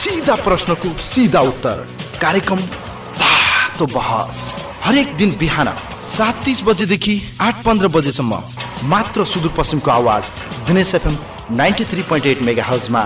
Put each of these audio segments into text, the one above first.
सीधा प्रश्नको सीधा उत्तर कार्यक्रम तातो बहस हरेक दिन बिहान 7:30 बजेदेखि 8:15 बजेसम्म मात्र सुदूरपश्चिमको आवाज दिनेश एफएम 93.8 मेगाहर्जमा।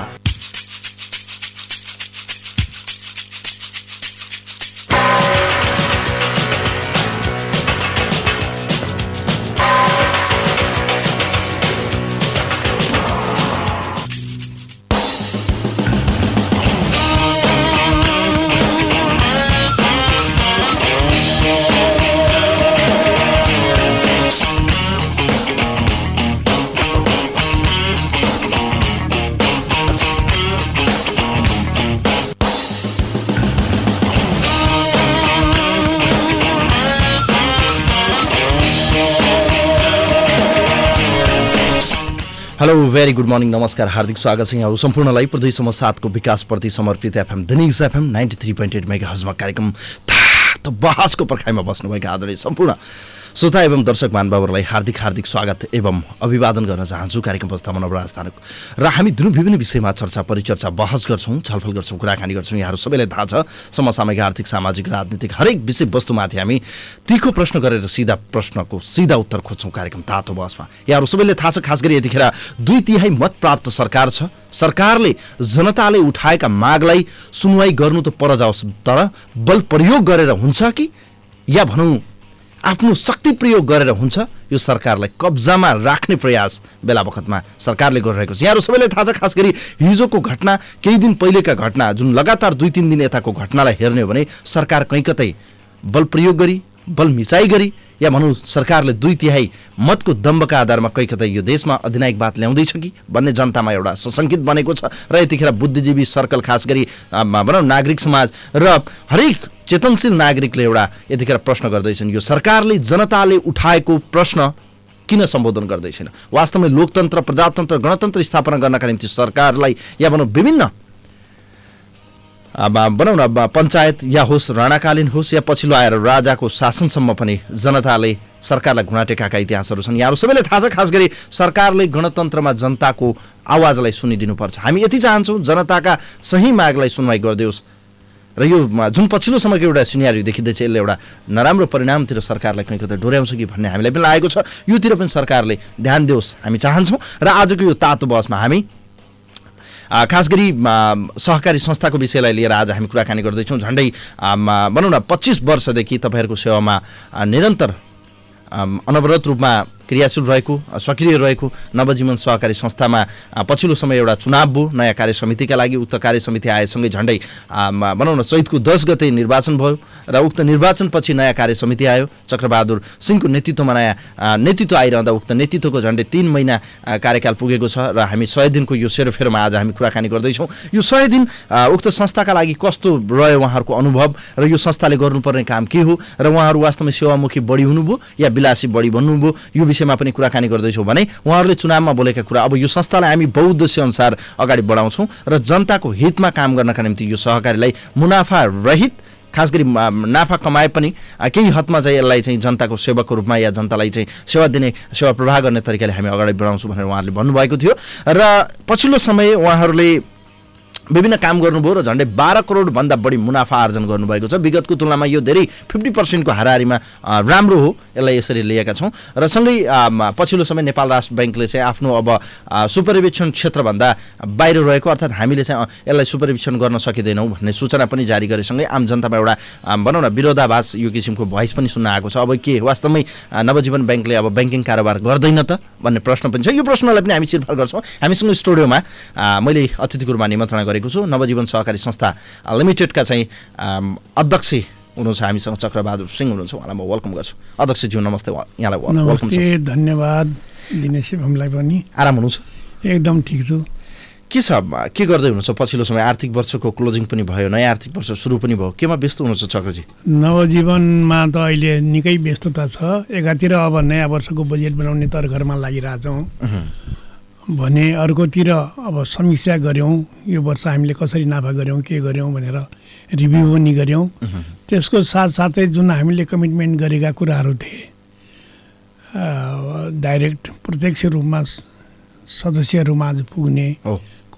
हेलो भेरी गुड मर्निङ, नमस्कार, हार्दिक स्वागत छ यहाँहरू सम्पूर्णलाई प्रदेश समूह 7 को विकासप्रति समर्पित एफएम दिनेश एफएम 93.8 मेगाहर्जमा कार्यक्रम तातो बहसको पर्खाइमा बस्नुभएका आदरणीय सम्पूर्ण श्रोता एवं दर्शक महानुभावहरूलाई हार्दिक स्वागत एवं अभिवादन गर्न चाहन्छु। कार्यक्रम प्रस्तावना राजधानीको र हामी दुई विभिन्न विषयमा चर्चा परिचर्चा बहस गर्छौँ, छलफल गर्छौँ, कुराकानी गर्छौँ। यहाँहरू सबैलाई थाहा छ समसामयिक आर्थिक सामाजिक राजनीतिक हरेक विषयवस्तुमाथि हामी तीखो प्रश्न गरेर सीधा प्रश्नको सीधा उत्तर खोज्छौँ कार्यक्रम तातो बहसमा। यहाँहरू सबैले थाहा छ खास गरी यतिखेर 2/3 मत प्राप्त सरकार छ। सरकारले जनताले उठाएका मागलाई सुनवाई गर्नु त पर जाओस्, तर बल प्रयोग गरेर हुन्छ कि या भनौँ आफ्नो शक्ति प्रयोग गरेर हुन्छ, यो सरकारलाई कब्जामा राख्ने प्रयास बेला बखतमा सरकारले गरिरहेको छ। यहाँहरू सबैलाई थाहा छ खास गरी हिजोको घटना, केही दिन पहिलेका घटना, जुन लगातार 2-3 दिन यताको घटनालाई हेर्ने हो भने सरकार कहीँ कतै बल प्रयोग गरी, बल मिसाई गरी या भनौँ सरकारले 2/3 मतको दम्बका आधारमा कहीँ कतै यो देशमा अधिनायकवाद ल्याउँदैछ कि भन्ने जनतामा एउटा सशङ्कित बनेको छ। र यतिखेर बुद्धिजीवी सर्कल, खास गरी भनौँ नागरिक समाज र हरेक चेतनशील नागरिकले एउटा यतिखेर प्रश्न गर्दैछन्, यो सरकारले जनताले उठाएको प्रश्न किन सम्बोधन गर्दैछैन? वास्तवमै लोकतन्त्र, प्रजातन्त्र, गणतन्त्र स्थापना गर्नका निम्ति सरकारलाई या भनौँ विभिन्न भनौँ न पञ्चायत या होस्, राणाकालीन होस् या पछिल्लो आएर राजाको शासनसम्म पनि जनताले सरकारलाई घुँडा टेकाएका इतिहासहरू छन्। यहाँहरू सबैले थाहा छ खास गरी सरकारले गणतन्त्रमा जनताको आवाजलाई सुनिदिनुपर्छ। हामी यति चाहन्छौँ जनताका सही मागलाई सुनवाई गरिदियोस् र यो जुन पछिल्लो समयको एउटा सिनेरियो देखिँदैछ यसले एउटा नराम्रो परिणामतिर सरकारलाई कहीँ कतै डोर्याउँछ कि भन्ने हामीलाई पनि लागेको छ। योतिर पनि सरकारले ध्यान दियोस् हामी चाहन्छौँ। र आजको यो तातो बहसमा हामी खास गरी सहकारी संस्थाको विषयलाई लिएर आज हामी कुराकानी गर्दैछौँ। झन्डै भनौँ न 25 वर्षदेखि तपाईँहरूको सेवामा निरन्तर अनवरत रूपमा क्रियाशील रहेको, सक्रिय रहेको नवजीवन सहकारी संस्थामा पछिल्लो समय एउटा चुनाव भयो नयाँ कार्य समितिका लागि। उक्त कार्य समिति आएसँगै झन्डै भनौँ न चैतको 10 गते निर्वाचन भयो र उक्त निर्वाचनपछि नयाँ कार्य समिति आयो। चक्रबहादुर सिंहको नेतृत्वमा नयाँ नेतृत्व आइरहँदा उक्त नेतृत्वको झन्डै 3 महिना कार्यकाल पुगेको छ र हामी 100 दिनको यो सेरोफेरोमा आज हामी कुराकानी गर्दैछौँ। यो 100 दिन उक्त संस्थाका लागि कस्तो रह्यो उहाँहरूको अनुभव र यो संस्थाले गर्नुपर्ने काम के हो र उहाँहरू वास्तवमै सेवामुखी बढी हुनुभयो या विलासी बढी भन्नुभयो, यो विषयमा पनि कुराकानी गर्दैछौँ भने उहाँहरूले चुनावमा बोलेका कुरा अब यो संस्थालाई हामी बहुउद्देश्य अनुसार अगाडि बढाउँछौँ र जनताको हितमा काम गर्नका निम्ति यो सहकारीलाई मुनाफा रहित, खास गरी नाफा कमाए पनि केही हदमा चाहिँ यसलाई चाहिँ जनताको सेवकको रूपमा या जनतालाई चाहिँ सेवा दिने, सेवा प्रवाह गर्ने तरिकाले हामी अगाडि बढाउँछौँ भनेर उहाँहरूले भन्नुभएको थियो। र पछिल्लो समय उहाँहरूले विभिन्न काम गर्नुभयो र झन्डै 12 करोडभन्दा बढी मुनाफा आर्जन गर्नुभएको छ। विगतको तुलनामा यो धेरै 50% को हाराहारीमा राम्रो हो, यसलाई यसरी लिएका छौँ। र सँगै पछिल्लो समय नेपाल राष्ट्र ब्याङ्कले चाहिँ आफ्नो अब सुपरिवेक्षण क्षेत्रभन्दा बाहिर रहेको, अर्थात् हामीले चाहिँ यसलाई सुपरिवेक्षण गर्न सकिँदैनौँ भन्ने सूचना पनि जारी गरेसँगै आम जनतामा एउटा भनौँ न विरोधाभास यो किसिमको भोइस पनि सुन्न आएको छ। अब के वास्तवमै नवजीवन ब्याङ्कले अब ब्याङ्किङ कारोबार गर्दैन त भन्ने प्रश्न पनि छ। यो प्रश्नलाई पनि हामी छिरफार गर्छौँ। हामीसँग स्टुडियोमा मैले अतिथिको रूपमा निमन्त्रणा गरेको छु नवजीवन सहकारी संस्था लिमिटेडका चाहिँ अध्यक्ष हुनुहुन्छ हामीसँग चक्रबहादुर सिंह हुनुहुन्छ, उहाँलाई म वेलकम गर्छु। अध्यक्षज्यू नमस्ते, यहाँलाई वेलकम छ। धन्यवाद दिनेश हामीलाई पनि। आराम हुनुहुन्छ? एकदम ठिक छु। के छ, के गर्दै हुनुहुन्छ? पछिल्लो समय आर्थिक वर्षको क्लोजिङ पनि भयो, नयाँ आर्थिक वर्ष सुरु पनि भयो, केमा व्यस्त हुनुहुन्छ चक्रजी? नवजीवनमा त अहिले निकै व्यस्तता छ। एकातिर अब नयाँ वर्षको बजेट बनाउने तर्खरमा लागिरहेछौँ भने अर्कोतिर अब समीक्षा गऱ्यौँ, यो वर्ष हामीले कसरी नाफा गऱ्यौँ, के गऱ्यौँ भनेर रिभ्यू पनि गऱ्यौँ। त्यसको साथसाथै जुन हामीले कमिटमेन्ट गरेका कुराहरू थिए डाइरेक्ट प्रत्यक्ष रूपमा सदस्यहरूमा पुग्ने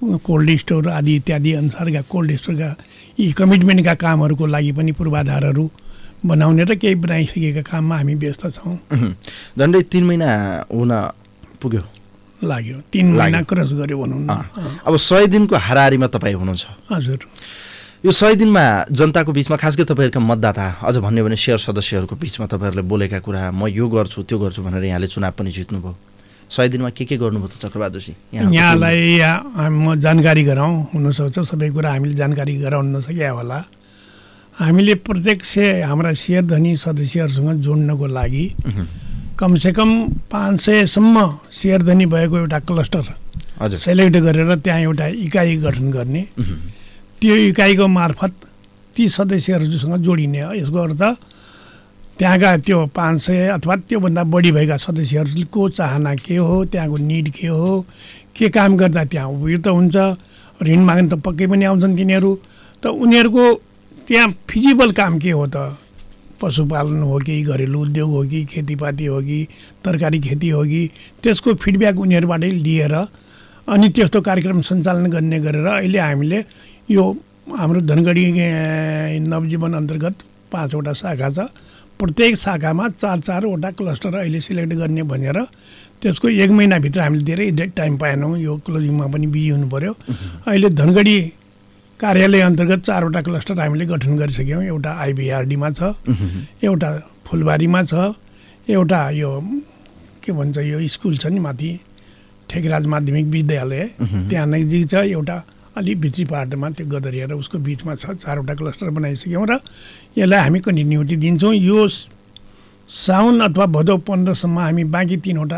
कोल्ड स्टोर आदि इत्यादि अनुसारका कोल्ड स्टोरका यी कमिटमेन्टका कामहरूको लागि पनि पूर्वाधारहरू बनाउने र केही बनाइसकेका काममा हामी व्यस्त छौँ। झन्डै 3 महिना हुन पुग्यो लाग्यो 3 महिना क्रस गर्यो भनौँ न। अब 100 दिनको हाराहारीमा तपाईँ हुनुहुन्छ। हजुर, यो 100 दिनमा जनताको बिचमा खास गरी तपाईँहरूका मतदाता अझ भन्यो भने शेयर सदस्यहरूको बिचमा तपाईँहरूले बोलेका कुरा म यो गर्छु त्यो गर्छु भनेर यहाँले चुनाव पनि जित्नुभयो। 100 दिनमा के गर्नुभयो त चक्रबहादुरजी? यहाँलाई म जानकारी गराउँ, हुनसक्छ सबै कुरा हामीले जानकारी गराउन नसके होला। हामीले प्रत्यक्ष हाम्रा शेयरधनी सदस्यहरूसँग जोड्नको लागि कमसेकम 500सम्म शेयरधनी भएको एउटा क्लस्टर सेलेक्ट गरेर त्यहाँ एउटा इकाइ गठन गर्ने, त्यो इकाइको मार्फत ती सदस्यहरूसँग जोडिने। यसको अर्थ त्यहाँका त्यो 500 अथवा त्योभन्दा बढी भएका सदस्यहरूको चाहना के हो, त्यहाँको निड के हो, के काम गर्दा त्यहाँ उपयुक्त हुन्छ, ऋण माग्न त पक्कै पनि आउँछन् तिनीहरू, त उनीहरूको त्यहाँ फिजिबल काम के हो त, पशुपालन हो कि घरेलु उद्योग हो कि खेतीपाती हो कि तरकारी खेती हो कि, त्यसको फिडब्याक उनीहरूबाटै लिएर अनि त्यस्तो कार्यक्रम सञ्चालन गर्ने गरेर अहिले हामीले यो हाम्रो धनगढी नवजीवन अन्तर्गत 5वटा शाखा छ, प्रत्येक शाखामा 4-4वटा क्लस्टर अहिले सिलेक्ट गर्ने भनेर त्यसको 1 महिनाभित्र हामीले धेरै टाइम पाएनौँ, यो क्लोजिङमा पनि बिजी हुनु पर्यो। अहिले धनगढी कार्यालय अन्तर्गत 4वटा क्लस्टर हामीले गठन गरिसक्यौँ। एउटा आइबिआरडीमा छ, एउटा फुलबारीमा छ, एउटा यो के भन्छ यो स्कुल छ नि माथि ठेकराज माध्यमिक विद्यालय त्यहाँ नजिक छ, एउटा अलि भित्री पाहाडमा त्यो गदरिया र उसको बिचमा छ। 4वटा क्लस्टर बनाइसक्यौँ र यसलाई हामी कन्टिन्युटी दिन्छौँ। यो साउन अथवा भदौ 15सम्म हामी बाँकी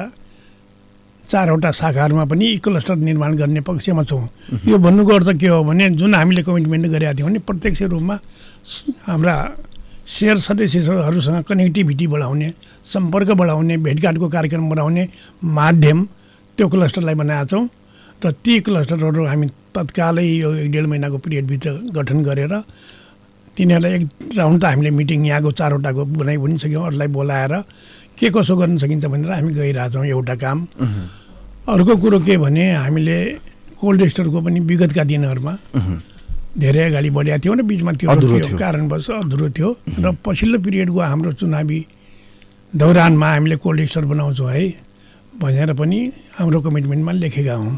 4वटा शाखाहरूमा पनि यी क्लस्टर निर्माण गर्ने पक्षमा छौँ। यो भन्नुको अर्थ के हो भने जुन हामीले कमिटमेन्ट गरेका थियौँ भने प्रत्यक्ष रूपमा हाम्रा शेयर सदस्यहरूसँग कनेक्टिभिटी बढाउने, सम्पर्क बढाउने, भेटघाटको कार्यक्रम बढाउने माध्यम त्यो क्लस्टरलाई बनाएका छौँ र ती क्लस्टरहरू हामी तत्कालै यो 1.5 महिनाको पिरियडभित्र गठन गरेर तिनीहरूलाई एक राउन्ड त हामीले मिटिङ यहाँको 4वटाको बनाइ पनि सक्यौँ, अरूलाई बोलाएर के कसो गर्न सकिन्छ भनेर हामी गइरहेछौँ। एउटा काम। अर्को कुरो के भने हामीले कोल्ड स्टोरको पनि विगतका दिनहरूमा धेरै अगाडि बढेका थियौँ र बिचमा त्यो कारणवश अधुरो थियो र पछिल्लो पिरियडको हाम्रो चुनावी दौरानमा हामीले कोल्ड स्टोर बनाउँछौँ है भनेर पनि हाम्रो कमिटमेन्टमा लेखेका हौँ।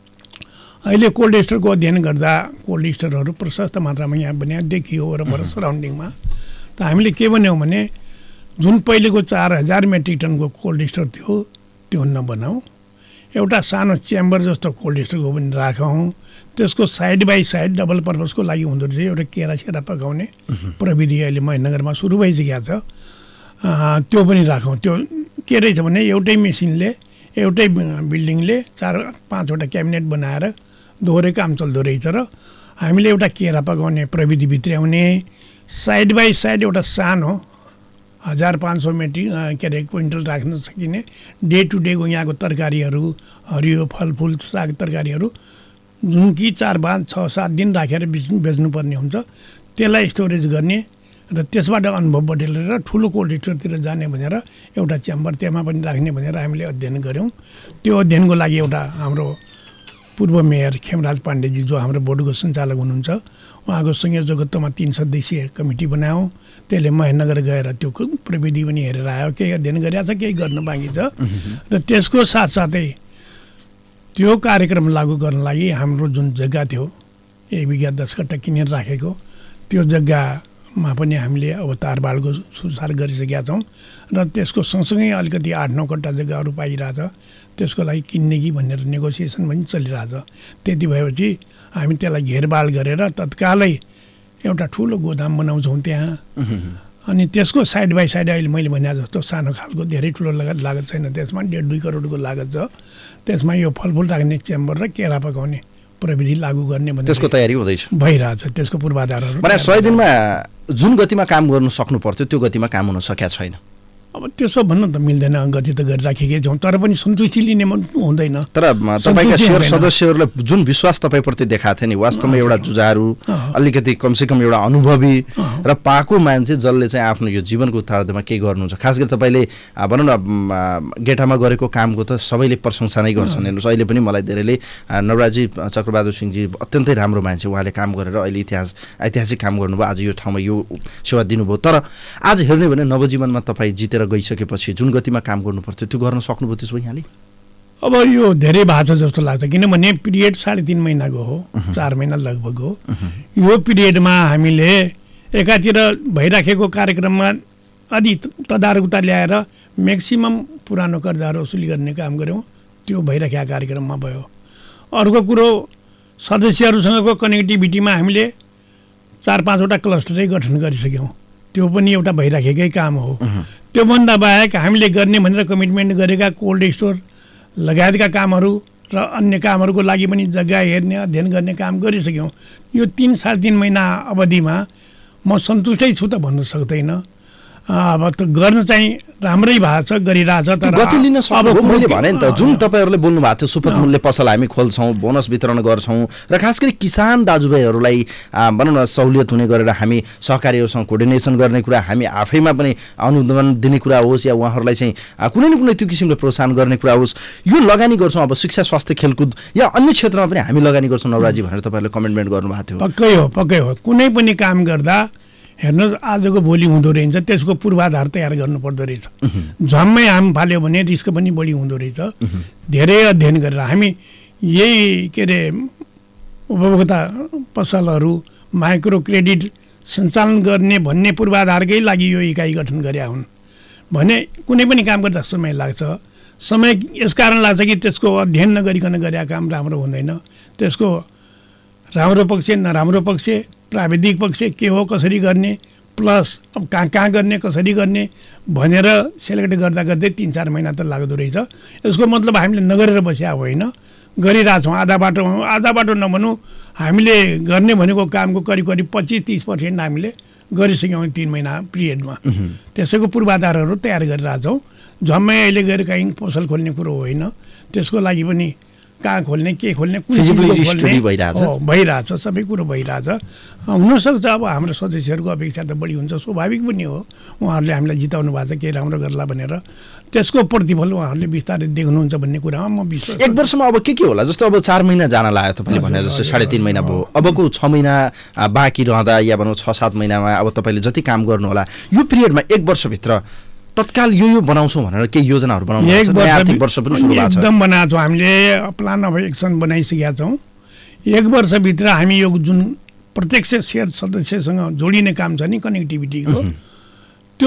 अहिले कोल्ड स्टोरको अध्ययन गर्दा कोल्ड स्टोरहरू प्रशस्त मात्रामा यहाँ बनिया देखियो वरपर सराउन्डिङमा। त हामीले के भन्यौँ भने जुन पहिलेको 4000 मेट्रिक टनको कोल्ड स्टोर थियो त्यो नबनाऊ, एउटा सानो च्याम्बर जस्तो कोल्ड स्टोरको पनि राखौँ, त्यसको साइड बाई साइड डबल पर्पजको लागि हुँदो रहेछ एउटा केरा पकाउने प्रविधि अहिले महेन्द्रनगरमा सुरु भइसकेको छ, त्यो पनि राखौँ। त्यो के रहेछ भने एउटै मेसिनले एउटै बिल्डिङले 4-5वटा क्याबिनेट बनाएर दोहोरै काम चल्दो रहेछ र हामीले एउटा केरा पकाउने प्रविधि भित्र्याउने, साइड बाई साइड एउटा सानो 1500 मेट्रिक के अरे क्विन्टल राख्न सकिने डे टु डेको यहाँको तरकारीहरू, हरियो फलफुल साग तरकारीहरू जुन कि 4-5-6-7 दिन राखेर बेच्नुपर्ने हुन्छ, त्यसलाई स्टोरेज गर्ने र त्यसबाट अनुभव बटुलेर ठुलो कोल्ड स्टोरतिर जाने भनेर एउटा च्याम्बर त्यहाँ पनि राख्ने भनेर हामीले अध्ययन गऱ्यौँ। त्यो अध्ययनको लागि एउटा हाम्रो पूर्व मेयर खेमराज पाण्डेजी जो हाम्रो बोर्डको सञ्चालक हुनुहुन्छ उहाँको संयोजकत्वमा 3 सदस्यीय कमिटी बनायौँ। त्यसले महेन्द्रनगर गएर त्यो प्रविधि पनि हेरेर आयो, केही अध्ययन गरिरहेको छ, केही गर्न बाँकी छ र त्यसको साथसाथै त्यो कार्यक्रम लागू गर्न लागि हाम्रो जुन जग्गा थियो 1 बिघा 10 कट्टा किनेर राखेको त्यो जग्गामा पनि हामीले अब तारबाडको सुधार गरिसकेका छौँ र त्यसको सँगसँगै अलिकति 8-9 कट्टा जग्गाहरू पाइरहेछ, त्यसको लागि किन्ने कि भनेर नेगोसिएसन पनि चलिरहेछ। त्यति भएपछि हामी त्यसलाई घेरबाल गरेर तत्कालै एउटा ठुलो गोदाम बनाउँछौँ त्यहाँ। अनि त्यसको साइड बाई साइड अहिले मैले भने जस्तो सानो खालको धेरै ठुलो लागत छैन, त्यसमा 1.5-2 करोडको लागत छ। त्यसमा यो फलफुल राख्ने च्याम्बर र केरा पकाउने प्रविधि लागू गर्ने भने त्यसको तयारी हुँदैछ, भइरहेछ। त्यसको पूर्वाधारहरू भने 100 दिनमा जुन गतिमा काम गर्नु सक्नु पर्थ्यो त्यो गतिमा काम हुन सकेको छैन। अब त्यसो भन्न त मिल्दैन, गति त गरिराखेकै छौँ, तर पनि सन्तुष्टि लिने हुँदैन। तर तपाईँका शेयर सदस्यहरूलाई जुन विश्वास तपाईँप्रति देखाएको थियो नि, वास्तवमा एउटा जुझारु, अलिकति कमसेकम एउटा अनुभवी र पाएको मान्छे जसले चाहिँ आफ्नो यो जीवनको उत्तरार्धमा केही गर्नुहुन्छ। खास गरी तपाईँले भनौँ न गेटामा गरेको कामको त सबैले प्रशंसा नै गर्छन्। हेर्नुहोस्, अहिले पनि मलाई धेरैले नवराजी चक्रबहादुर सिंहजी अत्यन्तै राम्रो मान्छे, उहाँले काम गरेर अहिले ऐतिहासिक काम गर्नुभयो, आज यो ठाउँमा यो सेवा दिनुभयो। तर आज हेर्ने भने नवजीवनमा तपाईँ जितेर गइसकेपछि जुन गतिमा काम गर्नुपर्थ्यो त्यो गर्न सक्नुभयो त्यसो यहाँले? अब यो धेरै भएको छ जस्तो लाग्छ, किनभने पिरियड 3.5 महिनाको हो, 4 महिना लगभग हो। यो पिरियडमा हामीले एकातिर भइराखेको कार्यक्रममा अलि तदारुकता ल्याएर म्याक्सिमम पुरानो कर्जाहरू वसुली गर्ने काम गऱ्यौँ, त्यो भइराखेका कार्यक्रममा भयो। अर्को कुरो, सदस्यहरूसँगको कनेक्टिभिटीमा हामीले 4-5वटा क्लस्टरै गठन गरिसक्यौँ, त्यो पनि एउटा भइराखेकै काम हो। त्योभन्दा बाहेक हामीले गर्ने भनेर कमिटमेन्ट गरेका कोल्ड स्टोर लगायतका कामहरू र अन्य कामहरूको लागि पनि जग्गा हेर्ने अध्ययन गर्ने काम गरिसक्यौँ। यो 3-3.5 महिना अवधिमा म सन्तुष्टै छु त भन्नु सक्दैन। अब त गर्न चाहिँ राम्रै भएको छ, गरिरहेछ। तर गति लिन सक्नुभयो। मैले भने नि त, जुन तपाईँहरूले बोल्नु भएको थियो सुपथ मूल्य पसल हामी खोल्छौँ, बोनस वितरण गर्छौँ र खास गरी किसान दाजुभाइहरूलाई भनौँ न सहुलियत हुने गरेर हामी सहकारीहरूसँग कोर्डिनेसन गर्ने कुरा, हामी आफैमा पनि अनुदान दिने कुरा होस् या उहाँहरूलाई चाहिँ कुनै न कुनै त्यो किसिमले प्रोत्साहन गर्ने कुरा होस्, यो लगानी गर्छौँ। अब शिक्षा, स्वास्थ्य, खेलकुद या अन्य क्षेत्रमा पनि हामी लगानी गर्छौँ नवराजी भनेर तपाईँहरूले कमिटमेन्ट गर्नुभएको थियो। पक्कै हो। कुनै पनि काम गर्दा हेर्नुहोस्, आजको भोलि हुँदो रहेछ, त्यसको पूर्वाधार तयार गर्नुपर्दो रहेछ। झम्मै हाम फाल्यो भने रिस्क पनि बढी हुँदो रहेछ। धेरै अध्ययन गरेर हामी यही के अरे उपभोक्ता पसलहरू, माइक्रो क्रेडिट सञ्चालन गर्ने भन्ने पूर्वाधारकै लागि यो इकाइ गठन गरेका हुन् भने कुनै पनि काम गर्दा समय लाग्छ। समय यसकारण लाग्छ कि त्यसको अध्ययन नगरिकन गरेका काम राम्रो हुँदैन। त्यसको राम्रो पक्ष, नराम्रो पक्ष, प्राविधिक पक्ष के हो, कसरी गर्ने, प्लस अब कहाँ गर्ने, कसरी गर्ने भनेर सेलेक्ट गर्दा गर्दै 3-4 महिना त लाग्दो रहेछ। यसको मतलब हामीले नगरेर बस्या होइन, गरिरहेछौँ। आधा बाटो नभनौँ, हामीले गर्ने भनेको कामको करिब 25-30% हामीले गरिसक्यौँ 3 महिना पिरियडमा। त्यसैको पूर्वाधारहरू तयार गरिरहेछौँ। झम्मै अहिले गएर कहीँ पसल खोल्ने कुरो होइन, त्यसको लागि पनि कहाँ खोल्ने, के खोल्ने, भइरहेछ, सबै कुरो भइरहेछ। हुनसक्छ अब हाम्रो सदस्यहरूको अपेक्षा त बढी हुन्छ, स्वाभाविक पनि हो। उहाँहरूले हामीलाई जिताउनु भएको छ, केही राम्रो गर्ला भनेर, त्यसको प्रतिफल उहाँहरूले बिस्तारै देख्नुहुन्छ भन्ने कुरामा म विश्वास। 1 वर्षमा अब के होला? जस्तो अब 4 महिना जान लाग्यो तपाईँले भने जस्तो 3.5 महिना भयो, अबको 6 महिना बाँकी रहँदा या भनौँ 6-7 महिनामा अब तपाईँले जति काम गर्नु होला यो पिरियडमा 1 वर्षभित्र तत्काल यो बनाउँछौँ भनेर केही योजनाहरू बनाउनु भएको छ? आर्थिक वर्ष पनि सुरु भएको छ, एकदम बनाएको छौँ हामीले, प्लान अफ एक्सन बनाइसकेका छौँ। 1 वर्षभित्र हामी यो जुन प्रत्यक्ष शेयर सदस्यसँग जोडिने काम छ नि कनेक्टिभिटीको, त्यो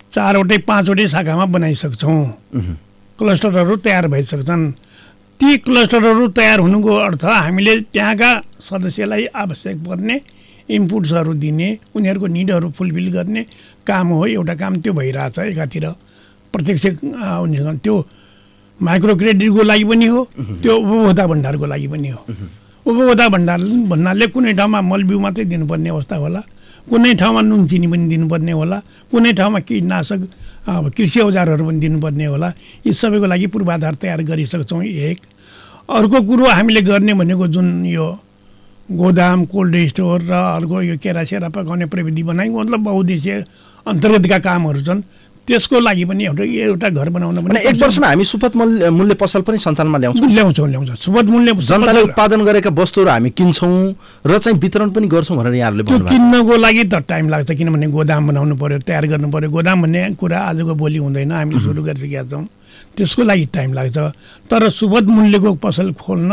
4-5वटै शाखामा बनाइसक्छौँ। क्लस्टरहरू तयार भइसक्छन्। ती क्लस्टरहरू तयार हुनुको अर्थ हामीले त्यहाँका सदस्यलाई आवश्यक पर्ने इनपुट्सहरू दिने, उनीहरूको निडहरू फुलफिल गर्ने काम हो। एउटा काम त्यो भइरहेछ एकातिर प्रत्यक्ष उनीसँग, त्यो माइक्रो क्रेडिटको लागि पनि हो, त्यो उपभोक्ता भण्डारको लागि पनि हो। उपभोक्ता भण्डार भन्नाले कुनै ठाउँमा मलबिउ मात्रै दिनुपर्ने अवस्था होला, कुनै ठाउँमा नुन चिनी पनि दिनुपर्ने होला, कुनै ठाउँमा कीटनाशक कृषि औजारहरू पनि दिनुपर्ने होला। यी सबैको लागि पूर्वाधार तयार गरिसक्छौँ। एक अर्को कुरो हामीले गर्ने भनेको जुन यो गोदाम, कोल्ड स्टोर र अर्को यो केरासेरा पकाउने प्रविधि बनाइ, मतलब बहुद्देश्य अन्तर्गतका कामहरू छन्। त्यसको लागि पनि एउटा घर बनाउन पनि 1 वर्षमा हामी सुपथ मूल्य पसल पनि सञ्चालनमा ल्याउँछौँ। सुपथ मूल्य जनताले उत्पादन गरेका वस्तुहरू हामी किन्छौँ र चाहिँ वितरण पनि गर्छौँ भनेर यहाँहरूले भन्नुभयो। त्यो किन्नको लागि त टाइम लाग्छ, किनभने गोदाम बनाउनु पर्यो, तयार गर्नु पर्यो। गोदाम भन्ने कुरा आजको भोलि हुँदैन, हामीले सुरु गरिसकेका छौँ, त्यसको लागि टाइम लाग्छ। तर सुपथ मूल्यको पसल खोल्न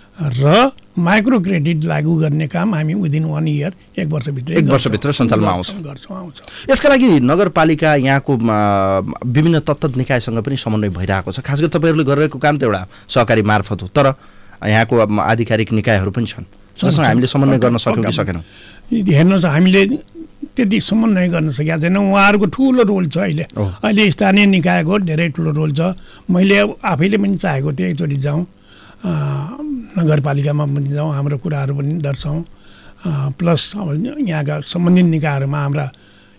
र माइक्रो क्रेडिट लागू गर्ने काम हामी विदिन 1 इयर 1 वर्षभित्र सञ्चालनमा आउँछ। यसका लागि नगरपालिका यहाँको विभिन्न तत्त्व निकायसँग पनि समन्वय भइरहेको छ। खास गरी तपाईँहरूले गरिरहेको काम त एउटा सहकारी मार्फत हो, तर यहाँको आधिकारिक निकायहरू पनि छन् जससँग हामीले समन्वय गर्न सक्यौँ कि सकेनौँ? हेर्नुहोस्, हामीले त्यति समन्वय गर्न सकेका छैनौँ। उहाँहरूको ठुलो रोल छ। अहिले स्थानीय निकायको धेरै ठुलो रोल छ। मैले आफैले पनि चाहेको थिएँ एकचोटि जाउँ, नगरपालिकामा पनि जाउँ, हाम्रो कुराहरू पनि दर्शाउँ, प्लस अब यहाँका सम्बन्धित निकायहरूमा हाम्रा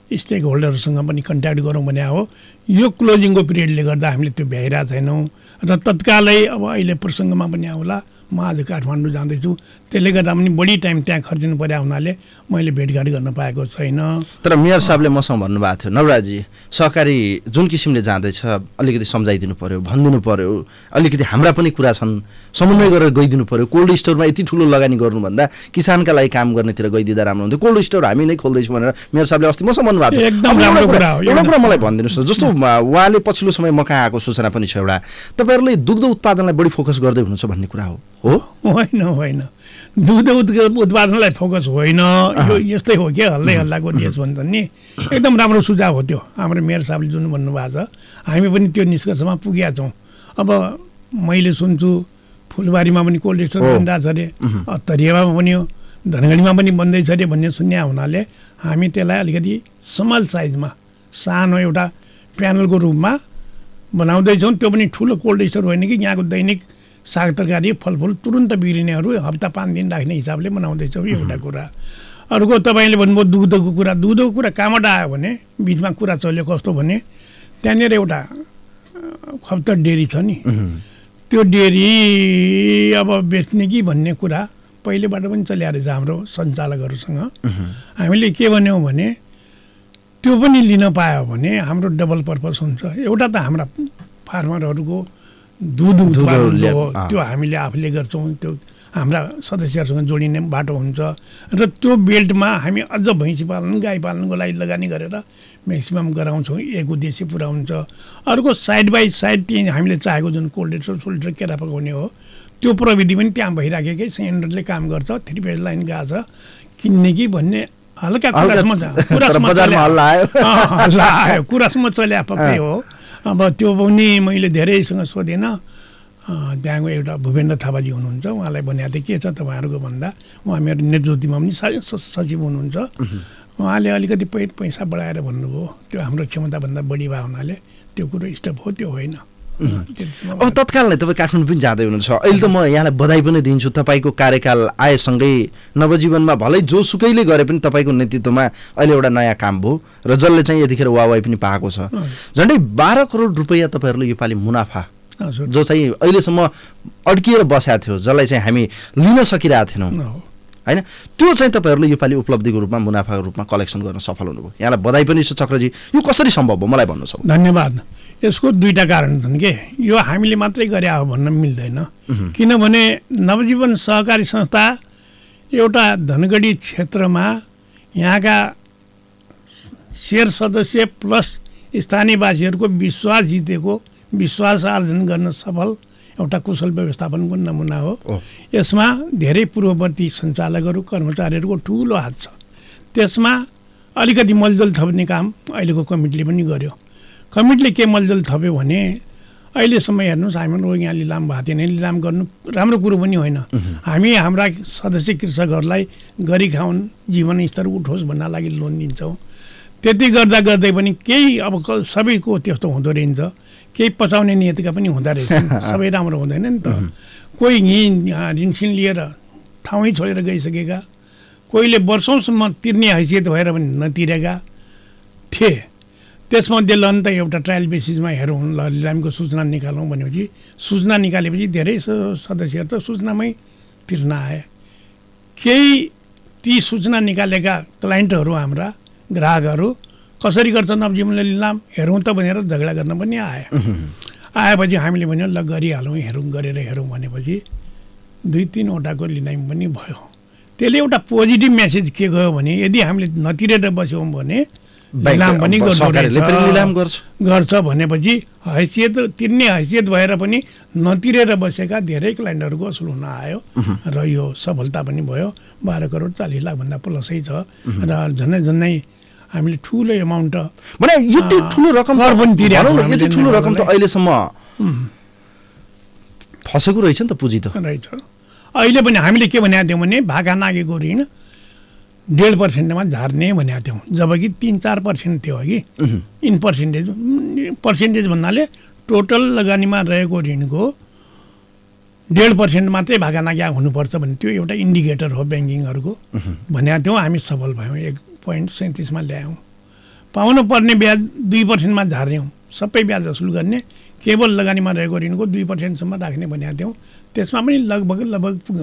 स्टेक होल्डरसँग पनि कन्ट्याक्ट गरौँ भने हो। यो क्लोजिङको पिरियडले गर्दा हामीले त्यो भ्याइरहेको छैनौँ र तत्कालै अब अहिले प्रसङ्गमा पनि आउला। म आज काठमाडौँ जाँदैछु, त्यसले गर्दा पनि बढी टाइम त्यहाँ खर्चिनु पर्या हुनाले मैले भेटघाट गर्न पाएको छैन। तर मेयर साहबले मसँग भन्नुभएको थियो, नवराजी सहकारी जुन किसिमले जाँदैछ अलिकति सम्झाइदिनु पर्यो, भनिदिनु पर्यो, अलिकति हाम्रा पनि कुरा छन्, समन्वय गरेर गइदिनु पर्यो। कोल्ड स्टोरमा यति ठुलो लगानी गर्नुभन्दा किसानका लागि काम गर्नेतिर गइदिँदा राम्रो हुन्थ्यो। कोल्ड स्टोर हामी नै खोल्दैछौँ भनेर मेयर साहबले अस्ति मसँग भन्नुभएको थियो। एकदम राम्रो कुरा हो। एउटा कुरा मलाई भनिदिनुहोस् न, जस्तो उहाँले पछिल्लो समय म कहाँ आएको सूचना पनि छ एउटा, तपाईँहरूले दुग्ध उत्पादनलाई बढी फोकस गर्दै हुनुहुन्छ भन्ने कुरा हो? होइन, दुग्ध उत्पादनलाई फोकस होइन, यो यस्तै हो क्या, हल्लै हल्लाको देश भन्छन् नि। एकदम राम्रो सुझाव हो त्यो हाम्रो मेयर साहबले जुन भन्नुभएको छ, हामी पनि त्यो निष्कर्षमा पुगेका छौँ। अब मैले सुन्छु फुलबारीमा पनि कोल्ड स्टोर बनिरहेछ अरे, तरियामा पनि हो, धनगढीमा पनि बन्दैछ अरे भन्ने सुन्ने हुनाले हामी त्यसलाई अलिकति स्मल साइजमा सानो एउटा प्यानलको रूपमा बनाउँदैछौँ। त्यो पनि ठुलो कोल्ड स्टोर होइन कि यहाँको दैनिक साग तरकारी फलफुल तुरुन्त बिग्रिनेहरू हप्ता 5 दिन राख्ने हिसाबले बनाउँदैछौँ। एउटा कुरा। अर्को तपाईँले भन्नुभयो दुग्धको कुरा। दुग्धको कुरा कहाँबाट आयो भने बिचमा कुरा चल्यो कस्तो भने त्यहाँनिर एउटा खप्तर डेरी छ नि, त्यो डेरी अब बेच्ने कि भन्ने कुरा पहिलेबाट पनि चलिआएको रहेछ हाम्रो सञ्चालकहरूसँग। हामीले के भन्यौँ भने त्यो पनि लिन पायो भने हाम्रो डबल पर्पस हुन्छ। एउटा त हाम्रा फार्मरहरूको दुध उत्पादन हो, त्यो हामीले आफूले गर्छौँ, त्यो हाम्रा सदस्यहरूसँग जोडिने बाटो हुन्छ र त्यो बेल्टमा हामी अझ भैँसी पालन गाई पालनको लागि लगानी गरेर म्याक्सिमम गराउँछौँ। एक उद्देश्य पुरा हुन्छ। अर्को साइड बाई साइड त्यही हामीले चाहेको जुन कोल्ड स्टोर सोल्डर केरा पकाउने हो त्यो प्रविधि पनि त्यहाँ भइराखेकै सिलिन्डरले काम गर्छ। 3 फेज लाइन गएको छ, किन्ने कि भन्ने हल्का कुरासम्म चल्या पक्कै हो। अब त्यो पनि मैले धेरैसँग सोधेन। त्यहाँको एउटा भूपेन्द्र थापाजी हुनुहुन्छ, उहाँलाई भनेको थिएँ के छ तपाईँहरूको भन्दा, उहाँ मेरो नेतृत्वमा पनि सचिव हुनुहुन्छ। उहाँले अलिकति पैसा बढाएर भन्नुभयो, त्यो हाम्रो क्षमताभन्दा बढी भयो हुनाले त्यो कुरो स्टप हो, त्यो होइन। अब तत्काल नै तपाईँ काठमाडौँ पनि जाँदै हुनुहुन्छ। अहिले त म यहाँलाई बधाई पनि दिन्छु, तपाईँको कार्यकाल आएसँगै नवजीवनमा भलै जोसुकैले गरे पनि तपाईँको नेतृत्वमा अहिले एउटा नयाँ काम भयो र जसले चाहिँ यतिखेर वाहवाही पनि पाएको छ। झन्डै 12 करोड रुपैयाँ तपाईँहरूले योपालि मुनाफा जो चाहिँ अहिलेसम्म अड्किएर बसेको थियो, जसलाई चाहिँ हामी लिन सकिरहेको थिएनौँ होइन, त्यो चाहिँ तपाईँहरूले योपालि उपलब्धिको रूपमा मुनाफाको रूपमा कलेक्सन गर्न सफल हुनुभयो। यहाँलाई बधाई पनि छ चक्रजी। यो कसरी सम्भव हो मलाई भन्नुहोस्। धन्यवाद। यसको 2टा कारण छन् के, यो हामीले मात्रै गरे हो भन्न मिल्दैन। किनभने नवजीवन सहकारी संस्था एउटा धनगढी क्षेत्रमा यहाँका शेयर सदस्य प्लस स्थानीयवासीहरूको विश्वास जितेको, विश्वास आर्जन गर्न सफल एउटा कुशल व्यवस्थापनको नमुना हो। यसमा धेरै पूर्ववर्ती सञ्चालकहरू कर्मचारीहरूको ठुलो हात छ। त्यसमा अलिकति मलजल थप्ने काम अहिलेको कमिटीले पनि गर्यो। कमिटीले के मलजल थप्यो भने अहिलेसम्म हेर्नुहोस् हाम्रो यहाँ लिलाम भएको थिएन। लिलाम गर्नु राम्रो कुरो पनि होइन। हामी हाम्रा सदस्य कृषकहरूलाई गरी खाउन्, जीवन स्तर उठोस् भन्ना लागि लोन दिन्छौँ। त्यति गर्दा गर्दै पनि केही अब सबैको त्यस्तो हुँदो रहन्छ, केही पचाउने नियतका पनि हुँदो रहेछ। सबै राम्रो हुँदैन नि त। कोही यहीँ ऋणसिन लिएर ठाउँै छोडेर गइसकेका, कोहीले वर्षौँसम्म तिर्ने हैसियत भएर पनि नतिरेका थिए। त्यसमध्ये ल नि त एउटा ट्रायल बेसिसमा हेरौँ, ल लिलामको सूचना निकालौँ भनेपछि सूचना निकालेपछि धेरै सदस्यहरू त सूचनामै तिर्न आए। केही ती सूचना निकालेका क्लाइन्टहरू हाम्रा ग्राहकहरू कसरी गर्छ नवजीवनले लिलाम हेरौँ त भनेर झगडा गर्न पनि आए। आएपछि हामीले भन्यो ल गरिहालौँ, हेरौँ, गरेर हेरौँ भनेपछि 2-3 वटाको लिलाम पनि भयो। त्यसले एउटा पोजिटिभ मेसेज के गयो भने यदि हामीले नतिरेर बस्यौँ भने लिलाम पनि गर्छ भनेपछि हैसियत तिर्ने हैसियत भएर पनि नतिरेर बसेका धेरै क्लाइन्टहरूको असुल हुन आयो र यो सफलता पनि भयो। 12 करोड 40 लाखभन्दा प्लसै छ र झन्डै हामीले ठुलो एमाउन्ट भने यति ठुलो रकम यति ठुलो रकम त अहिलेसम्म फसेको रहेछ नि त, पुँजी त रहेछ। अहिले पनि हामीले के भनेको थियौँ भने भाका नागेको ऋण 1.5%मा झार्ने भनेको थियौँ, जबकि 3-4% थियो कि इन पर्सेन्टेज भन्नाले टोटल लगानीमा रहेको ऋणको 1.5% मात्रै भाका नाग्या हुनुपर्छ भन्ने त्यो एउटा इन्डिकेटर हो ब्याङ्किङहरूको भनेको थियौँ। हामी सफल भयौँ, 1.37मा ल्यायौँ। पाउनु पर्ने ब्याज 2% मा झार्ने हौँ, सबै ब्याज असुल गर्ने, केवल लगानीमा रहेको ऋणको 2% सम्म राख्ने भनेका थियौँ। त्यसमा पनि लगभग पुग्यौँ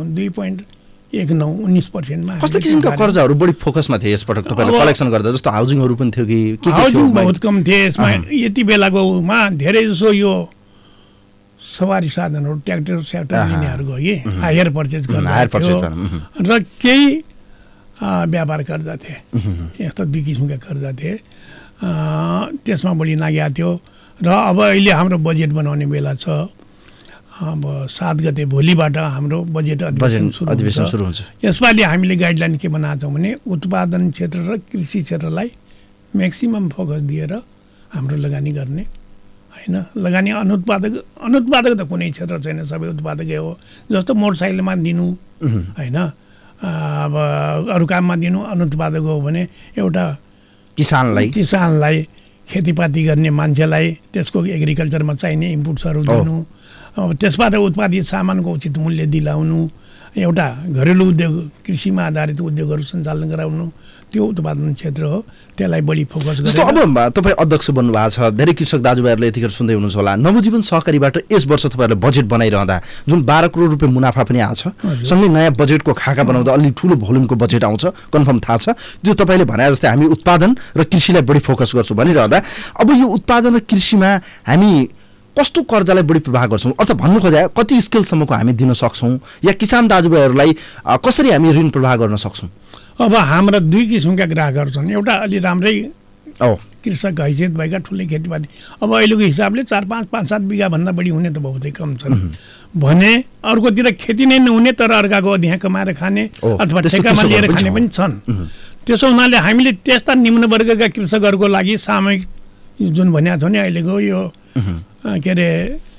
2.19% मा। कस्तो किसिमका कर्जाहरू बढी फोकसमा थिए यसपटक तपाईँले कलेक्सन गर्दा? जस्तो हाउजिङहरू पनि थियो कि के हाउजिङ बहुत कम थिए यसमा। यति बेलाकोमा धेरै जसो यो सवारी साधनहरू ट्र्याक्टर स्याक्टर लिनेहरूको कि हायर पर्चेज गर्दा र केही व्यापार कर्जा थिए, यस्ता 2 किसिमका कर्जा थिए। त्यसमा बढी नागेको थियो। र अब अहिले हाम्रो बजेट बनाउने बेला छ। अब 7 गते भोलिबाट हाम्रो बजेट अधिवेशन सुरु हुन्छ। यसपालि हामीले गाइडलाइन के बनाएको छौँ भने उत्पादन क्षेत्र र कृषि क्षेत्रलाई म्याक्सिमम फोकस दिएर हाम्रो लगानी गर्ने होइन। लगानी अनुत्पादक त कुनै क्षेत्र छैन, सबै उत्पादकै हो। जस्तो मोटरसाइकलमा दिनु होइन, अब अरू काममा दिनु अनुत्पादक हो भने एउटा किसानलाई खेतीपाती गर्ने मान्छेलाई त्यसको एग्रिकल्चरमा चाहिने इनपुट्सहरू दिनु, अब त्यसबाट उत्पादित सामानको उचित मूल्य दिलाउनु, एउटा घरेलु उद्योग कृषिमा आधारित उद्योगहरू सञ्चालन गराउनु, त्यो उत्पादन क्षेत्र हो। त्यसलाई बढी फोकस गरेर। अब तपाईँ अध्यक्ष बन्नुभएको छ, धेरै कृषक दाजुभाइहरूले यतिखेर सुन्दै हुनुहुन्छ होला। नवजीवन सहकारीबाट यस वर्ष तपाईँहरूले बजेट बनाइरहँदा जुन 12 करोड रुपियाँ मुनाफा पनि आछ, सँगै नयाँ बजेटको खाका बनाउँदा अलि ठुलो भोल्युमको बजेट आउँछ, कन्फर्म थाहा छ। त्यो तपाईँले भने जस्तै हामी उत्पादन र कृषिलाई बढी फोकस गर्छौँ भनिरहँदा अब यो उत्पादन र कृषिमा हामी कस्तो कर्जालाई बढी प्रभाव गर्छौँ? अर्थात् भन्नु खोजे कति स्केलसम्मको हामी दिन सक्छौँ, या किसान दाजुभाइहरूलाई कसरी हामी ऋण प्रवाह गर्न सक्छौँ? अब हाम्रा 2 किसिमका ग्राहकहरू छन्। एउटा अलि राम्रै कृषक हैसियत भएका ठुलै खेतीपाती, अब अहिलेको हिसाबले 4-5-7 बिघा भन्दा बढी हुने त बहुतै कम छन् भने, अर्कोतिर खेती नै नहुने तर अर्काको अधिया कमाएर खाने अथवा ठेकामा लिएर खाने पनि छन्। त्यसो हुनाले हामीले त्यस्ता निम्न वर्गका कृषकहरूको लागि सामूहिक जुन भनेको छौँ नि अहिलेको यो के अरे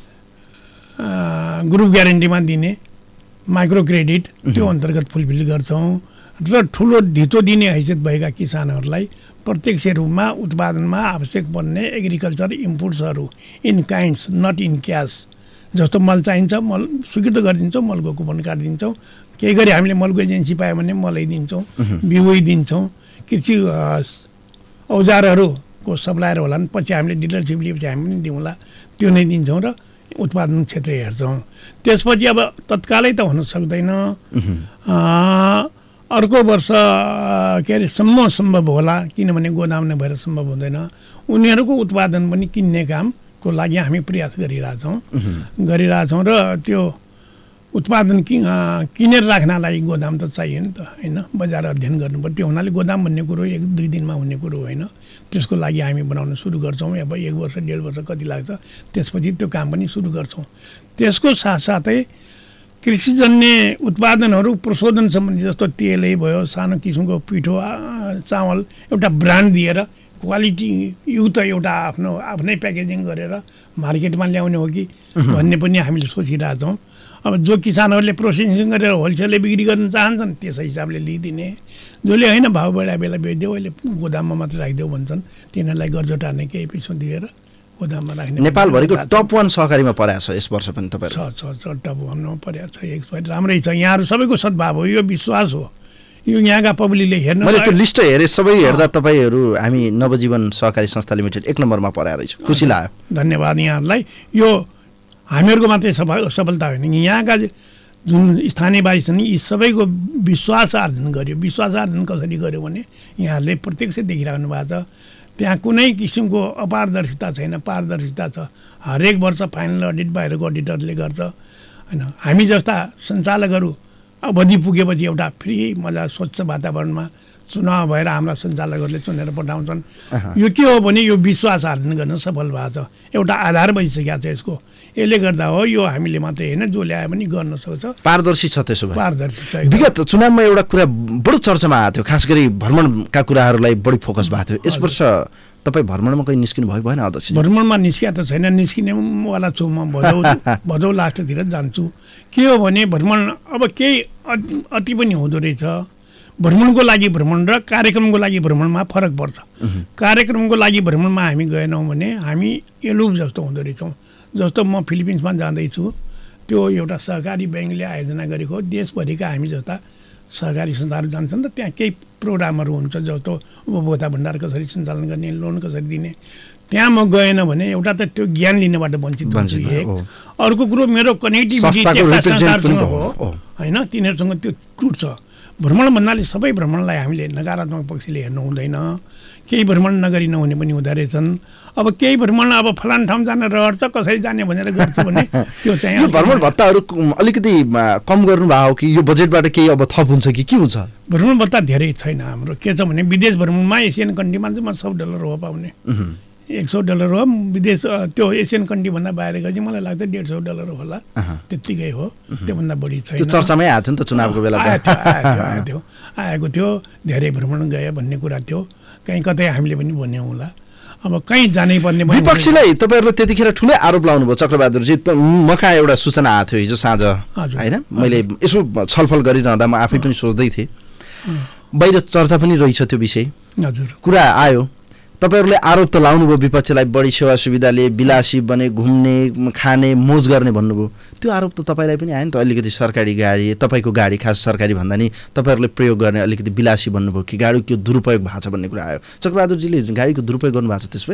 ग्रुप ग्यारेन्टीमा दिने माइक्रो क्रेडिट, त्यो अन्तर्गत फुलफिल गर्छौँ। र ठुलो ढितो दिने हैसियत भएका किसानहरूलाई प्रत्यक्ष रूपमा उत्पादनमा आवश्यक पर्ने एग्रिकल्चर इनपुट्सहरू in kinds not in cash, जस्तो मल चाहिन्छ मल स्वीकृत गरिदिन्छौँ, मलको कुपन काटिदिन्छौँ। केही गरी हामीले मलको एजेन्सी पायो भने मलै दिन्छौँ, बिउै दिन्छौँ। कृषि औजारहरूको सप्लायर होला नि, पछि हामीले डिलरसिप लिएपछि हामी पनि दिउँला, त्यो नै दिन्छौँ र उत्पादन क्षेत्र हेर्छौँ। त्यसपछि अब तत्कालै त हुन सक्दैन, अर्को वर्ष के अरे सम्भव होला, किनभने गोदाम नभएर सम्भव हुँदैन। उनीहरूको उत्पादन पनि किन्ने कामको लागि हामी प्रयास गरिरहेछौँ र त्यो उत्पादन किनेर राख्नलाई गोदाम त चाहियो नि त होइन, बजार अध्ययन गर्नुपर्छ। त्यो हुनाले गोदाम भन्ने कुरो 1-2 दिनमा हुने कुरो होइन, त्यसको लागि हामी बनाउन सुरु गर्छौँ। अब 1 वर्ष 1.5 वर्ष कति लाग्छ, त्यसपछि त्यो काम पनि सुरु गर्छौँ। त्यसको साथसाथै कृषिजन्य उत्पादनहरू प्रशोधन सम्बन्धी जस्तो तेलै भयो, सानो किसिमको पिठो चामल एउटा ब्रान्ड दिएर क्वालिटी युक्त एउटा आफ्नै प्याकेजिङ गरेर मार्केटमा ल्याउने हो कि भन्ने पनि हामीले सोचिरहेछौँ। अब जो किसानहरूले प्रोसेसिङ गरेर होलसेलले बिक्री गर्न चाहन्छन् त्यस हिसाबले लिइदिने, जसले होइन भाउ बढाए बेला बेचिदेऊ, अहिले गोदाममा मात्र राखिदेऊ भन्छन्, तिनीहरूलाई गर्जोटार्ने केही पैसा दिएर गोदाममा राख्ने। नेपालभरिको टप 1 सहकारीमा परेको छ यस वर्ष पनि तपाईहरु? छ टप 1मा परेको छ। एक्सपर्ट राम्रै छ। यहाँहरू सबैको सद्भाव हो, यो विश्वास हो, यो यहाँका पब्लिकले हेर्न। मैले त्यो लिस्ट हेरेँ, सबै हेर्दा तपाईँहरू हामी नवजीवन सहकारी संस्था लिमिटेड 1 नम्बरमा परेको रहेछ, खुसी लाग्यो। धन्यवाद यहाँहरूलाई। यो हामीहरूको मात्रै सफलता होइन, यहाँका जुन स्थानीयवासी छन् यी सबैको विश्वास आर्जन गर्यो। विश्वास आर्जन कसरी गर्यो भने यहाँहरूले प्रत्यक्ष देखिराख्नु भएको छ, त्यहाँ कुनै किसिमको अपारदर्शिता छैन, पारदर्शिता छ। हरेक वर्ष फाइनल अडिट बाहिरको अडिटरले गर्छ होइन। हामी जस्ता सञ्चालकहरू अवधि पुगेपछि एउटा फ्री मजा स्वच्छ वातावरणमा चुनाव भएर हाम्रा सञ्चालकहरूले चुनेर पठाउँछन्। यो के हो भने यो विश्वास आर्जन गर्न सफल भएको छ, एउटा आधार भइसकेको छ यसको। यसले गर्दा हो यो हामीले मात्रै होइन, जो ल्याए पनि गर्न सक्छ। पारदर्शी छ त्यसो भए? पारदर्शी छ। विगत चुनावमा एउटा कुरा बडो चर्चामा आएको थियो, खास गरी भ्रमणका कुराहरूलाई बढी फोकस भएको थियो। यस वर्ष तपाईँ भ्रमणमा कहीँ निस्किनु भयो भएन अध्यक्ष? भ्रमणमा निस्किया त छैन, निस्किनेवाला छु म। भदौ लास्टतिर जान्छु। के हो भने भ्रमण अब केही अति पनि हुँदो रहेछ। भ्रमणको लागि भ्रमण र कार्यक्रमको लागि भ्रमणमा फरक पर्छ। कार्यक्रमको लागि भ्रमणमा हामी गएनौँ भने हामी एलुप जस्तो हुँदो रहेछौँ। जस्तो म फिलिपिन्समा जाँदैछु, त्यो एउटा सहकारी ब्याङ्कले आयोजना गरेको देशभरिका हामी जस्ता सहकारी संस्थाहरू जान्छन् र त्यहाँ केही प्रोग्रामहरू हुन्छ जस्तो उपभोक्ता भण्डार कसरी सञ्चालन गर्ने, लोन कसरी दिने। त्यहाँ म गएन भने एउटा त त्यो ज्ञान लिनबाट वञ्चित हुन्छु एक। अर्को कुरो मेरो कनेक्टिभिटी हो होइन, तिनीहरूसँग त्यो टुट्छ। भ्रमण भन्नाले सबै भ्रमणलाई हामीले नकारात्मक पक्षले हेर्नु हुँदैन, केही भ्रमण नगरी नहुने पनि हुँदो रहेछन्। अब केही भ्रमण अब फलान ठाउँ जान रहर छ, कसरी जाने भनेर गर्छ भने त्यो चाहिँ भ्रमण भत्ताहरू अलिकति कम गर्नुभएको हो कि यो बजेटबाट केही अब थप हुन्छ कि के हुन्छ? भ्रमण भत्ता धेरै छैन हाम्रो। के छ भने विदेश भ्रमणमा एसियन कन्ट्रीमा चाहिँ म $100 हो पाउने, $100 हो। विदेश त्यो एसियन कन्ट्रीभन्दा बाहिर गए चाहिँ मलाई लाग्छ $150 होला, त्यत्तिकै हो, त्योभन्दा बढी छैन। त्यो चर्चामै आएको थियो नि त चुनावको बेला आएको थियो, धेरै भ्रमण गए भन्ने कुरा थियो। कहीँ कतै हामीले पनि भन्यौँ होला, अब कहीँ जानै पर्ने। विपक्षीलाई तपाईँहरूले त्यतिखेर ठुलै आरोप लाउनुभयो चक्रबहादुरजी। म कहाँ एउटा सूचना आएको थियो हिजो साँझ होइन, मैले यसो छलफल गरिरहँदा म आफै पनि सोच्दै थिएँ, बाहिर चर्चा पनि रहेछ त्यो विषय, हजुर कुरा आयो। तपाईँहरूले आरोप त लाउनुभयो विपक्षीलाई, बढी सेवा सुविधाले विलासी बने, घुम्ने खाने मोज गर्ने भन्नुभयो। त्यो आरोप त तपाईँलाई पनि आयो नि त, अलिकति सरकारी गाडी, तपाईँको गाडी खास सरकारी भन्दा नि तपाईँहरूले प्रयोग गर्ने अलिकति विलासी भन्नुभयो कि गाडीको दुरुपयोग भएको छ भन्ने कुरा आयो। चक्रबहादुरजीले गाडीको दुरुपयोग गर्नुभएको छ त्यसमै?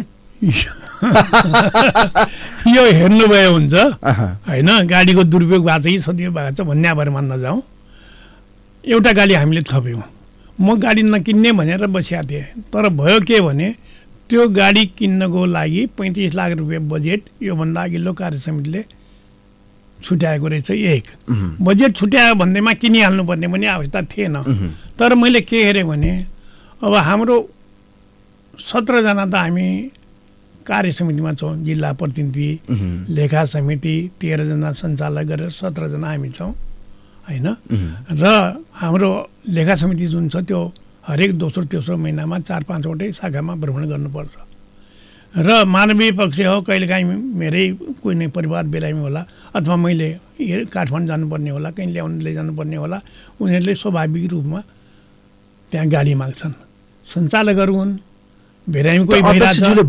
यो हेर्नुभयो हुन्छ होइन, गाडीको दुरुपयोग भएको छ कि सदुपयोग भएको छ भन्ने भएर मान नजाउँ। एउटा गाडी हामीले थप्यौँ, म गाडी नकिन्ने भनेर बसेको थिएँ, तर भयो के भने त्यो गाडी किन्नको लागि 35 लाख रुपियाँ बजेट योभन्दा अघिल्लो कार्य समितिले छुट्याएको रहेछ। एक बजेट छुट्यायो भन्दैमा किनिहाल्नुपर्ने पनि आवश्यकता थिएन। तर मैले के हेरेँ भने अब हाम्रो 17 जना त हामी कार्य समितिमा छौँ, जिल्ला प्रतिनिधि, लेखा समिति 13 जना सञ्चालक गरेर 17 जना हामी छौँ होइन। र हाम्रो लेखा समिति जुन छ त्यो हरेक दोस्रो तेस्रो महिनामा 4-5वटै शाखामा भ्रमण गर्नुपर्छ। र मानवीय पक्ष हो, कहिलेकाहीँ मेरै कुनै नै परिवार बेलायमी होला अथवा मैले काठमाडौँ जानुपर्ने होला, कहीँ ल्याउनु लैजानुपर्ने होला, उनीहरूले स्वाभाविक रूपमा त्यहाँ गाडी माग्छन्। सञ्चालकहरू हुन्, बेरामी कोही भइरहेछ,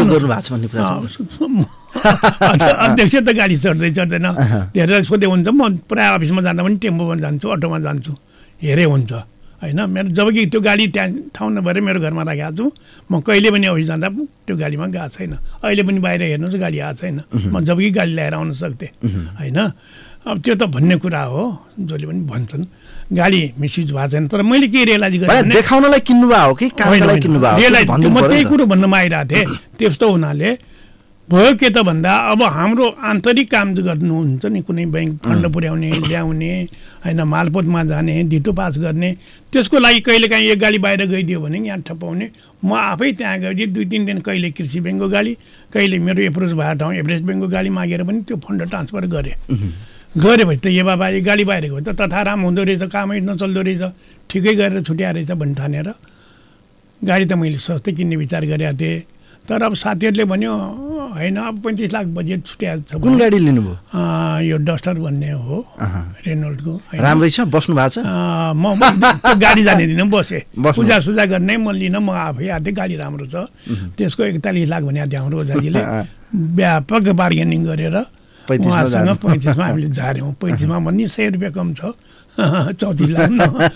अध्यक्ष त गाडी चढ्दैन, धेरै सोधे हुन्छ। म प्रायः अफिसमा जाँदा पनि टेम्पोमा जान्छु, अटोमा जान्छु, हेरे हुन्छ होइन। मेरो जबकि त्यो गाडी त्यहाँ ठाउँ नभएर मेरो घरमा राखेको छु, म कहिले पनि अफिस जाँदा त्यो गाडीमा गएको छैन। अहिले पनि बाहिर हेर्नुहोस् गाडी आएको छैन, म जबकि गाडी ल्याएर आउन सक्थेँ होइन। अब त्यो त भन्ने कुरा हो, जसले पनि भन्छन् गाडी मिसयुज भएको छैन। तर मैले के रियलाइज गरेँ, देखाउनलाई किन्नु भएको हो कि कामलाई किन्नु भएको? म त्यही कुरो भन्नमा आइरहेको थिएँ। त्यस्तो हुनाले भयो के त भन्दा अब हाम्रो आन्तरिक काम गर्नुहुन्छ नि, कुनै ब्याङ्क फन्ड पुर्याउने, ल्याउने होइन, मालपोतमा जाने, धितो पास गर्ने, त्यसको लागि कहिलेकाहीँ एक गाडी बाहिर गइदियो भने यहाँ ठप्पाउने, म आफै त्यहाँ गइदिएँ 2-3 दिन। कहिले कृषि ब्याङ्कको गाडी, कहिले मेरो एप्रोच भएको ठाउँ एभरेस्ट ब्याङ्कको गाडी मागेर पनि त्यो फन्ड ट्रान्सफर गरेँ। गरेपछि त यो बाबा यो गाडी बाहिर गयो त तथाराम हुँदो रहेछ, कामै नचल्दो रहेछ, ठिकै गरेर छुट्याएर रहेछ भन्ने ठानेर गाडी त मैले सस्तै किन्ने विचार गरेको थिएँ। तर अब साथीहरूले भन्यो होइन, अब 35 लाख बजेट छुट्याएको छ। कुन गाडी लिनुभयो? यो डस्टर भन्ने हो, रेनोल्डको। राम्रै छ, बस्नु भएको छ? म गाडी जाने दिन बसेँ, पूजा सुजा गर्ने म लिन, म आफै आएको थिएँ। गाडी राम्रो छ, त्यसको 41 लाख भनेको थियो हाम्रो ओझाजीले। व्यापक बार्गेनिङ गरेर उहाँसँग 35मा हामीले झाऱ्यौँ। 35मा भन्ने 100 रुपियाँ कम छ, 34 लाख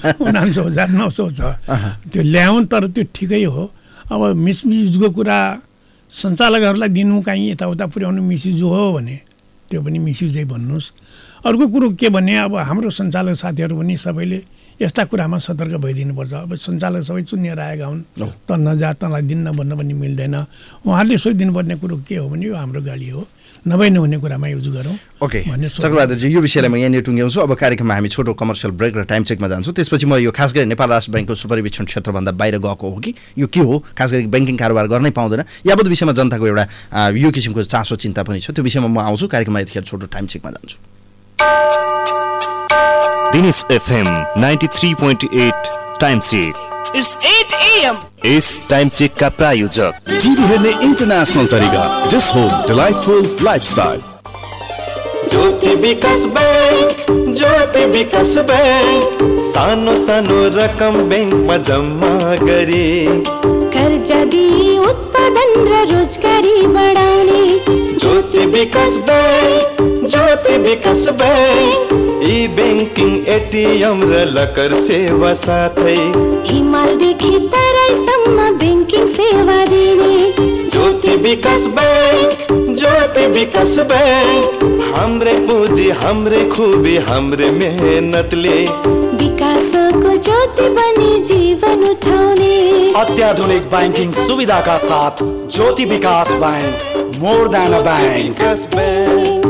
49,900 छ। त्यो ल्याउँ, तर त्यो ठिकै हो। अब मिसयुजको कुरा सञ्चालकहरूलाई दिनु, कहीँ यताउता पुर्याउनु मिसयुज हो भने त्यो पनि मिसयुजै भन्नुहोस्। अर्को कुरो के भने अब हाम्रो सञ्चालक साथीहरू पनि सबैले यस्ता कुरामा सतर्क भइदिनुपर्छ। अब सञ्चालक सबै चुनिएर आएका हुन्, त नजा तँलाई दिन्न भन्न पनि मिल्दैन। उहाँहरूले सोचिदिनुपर्ने कुरो के हो भने यो हाम्रो गाडी हो, नभए नहुने कुरामा युज गरौँ। ओके चक्रबहादुरजी, यो विषयलाई म यहाँनिर टुङ्ग्याउँछु। अब कार्यक्रममा हामी छोटो कमर्सियल ब्रेक र टाइम चेकमा जान्छौँ। त्यसपछि म यो खास गरी नेपाल राष्ट्र ब्याङ्कको सुपरिवेक्षण क्षेत्रभन्दा बाहिर गएको हो कि यो के हो, खास गरी ब्याङ्किङ कारोबार गर्नै पाउँदैन, यावत विषयमा जनताको एउटा यो किसिमको चासो चिन्ता पनि छ। त्यो विषयमा म आउँछु। कार्यक्रममा यतिखेर छोटो टाइम चेकमा जान्छु। Dinesh FM 93.8 time check. It's 8 AM. इस टाइम चेक का प्रायोजक टिभी हेर्ने इन्टरनेशनल तरिका, just home delightful lifestyle. Jyoti Bikas bank, ज्योति विकास बैंक, सानो सानो रकम बैंकमा जम्मा गरे, कर्जा दिई उत्पादन र रोजगारी बढाउने, Jyoti Bikas bank e banking ATM र लकर सेवा साथै हिमालदेखि तराईसम्म बैंकिङ सेवा दिने ज्योति विकास बैंक हाम्रै पुँजी हाम्रै खुबी हाम्रै मेहनतले विकासको ज्योति बनी जीवन उठाउने अत्याधुनिक बैंकिङ सुविधाका साथ Jyoti Bikas bank more than a bank.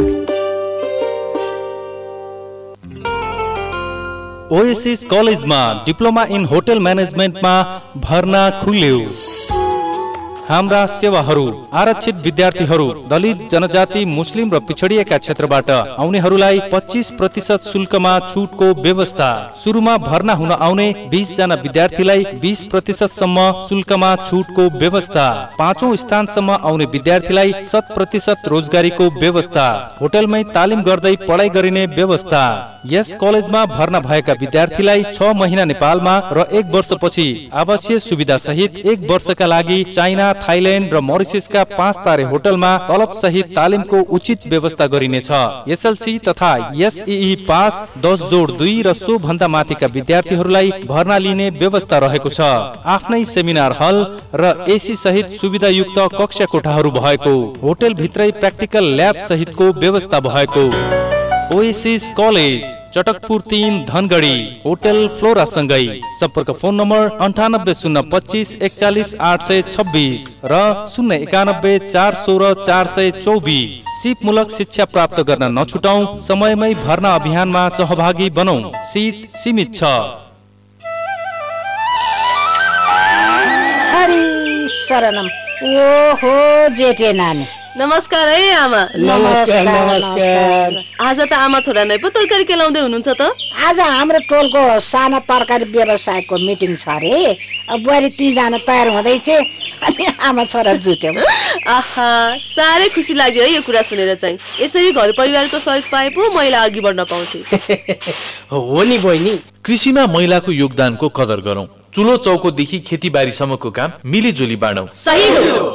Oasis कलेजमा डिप्लोमा इन होटल म्यानेजमेन्टमा भर्ना खुल्यो। हाम्रा सेवाहरू आरक्षित विद्यार्थीहरू, दलित, जनजाति, मुस्लिम र पिछडिएका क्षेत्रबाट आउनेहरूलाई 25% शुल्कमा छुटको व्यवस्था। सुरुमा भर्ना हुन आउने 20 जना विद्यार्थीलाई 20% सम्म शुल्कमा छुटको व्यवस्था। 5औं स्थानसम्म आउने विद्यार्थीलाई 100% रोजगारीको व्यवस्था। होटलमै तालिम गर्दै पढाइ गरिने व्यवस्था। यस कलेजमा भर्ना भएका विद्यार्थीलाई 6 महिना नेपालमा र 1 वर्षपछि आवासीय सुविधा सहित 1 वर्षका लागि चाइना, थाइल्यान्ड र मरिससका 5 तारे होटलमा तलब सहित तालिमको उचित व्यवस्था गरिनेछ। एसएलसी तथा एसईई पास 10 जोड 2 र सो भन्दा माथिका विद्यार्थीहरूलाई भर्ना लिने व्यवस्था रहेको छ। आफ्नै सेमिनार हल र एसी सहित सुविधायुक्त कक्षा कोठाहरू भएको, होटल भित्रै प्र्याक्टिकल ल्याब सहितको व्यवस्था भएको। ओएसिस कलेज चटकपुर 3 धनगढी, होटल फ्लोरा सँगै। सम्पर्क फोन नम्बर 9802 41 826 र 091 416 424। सिपमूलक शिक्षा प्राप्त गर्न नछुटाऊ, समयमै भर्ना अभियानमा सहभागी बनौं। सीट सीमित छ। हरि शरणम। ओहो जेठे नानी, नमस्कार है आमा। नमस्कार। आज त आमा छोरा नै पो तरकारी केलाउँदै हुनुहुन्छ त? आज हाम्रो टोलको साना तरकारी व्यवसायको मिटिङ छ रे। बुहारी 3 जना तयार हुँदैछ अनि आमा छोरा जुट्यौ। आहा, साह्रै खुसी लाग्यो है यो कुरा सुनेर चाहिँ। यसरी घर परिवारको सहयोग पाए पो महिला अघि बढ्न पाउँथे। हो नि बहिनी, कृषिमा महिलाको योगदानको कदर गरौँ। चुलो चौकोदेखि खेतीबारीसम्मको काम मिलिजुली बाँडौँ। सही हो।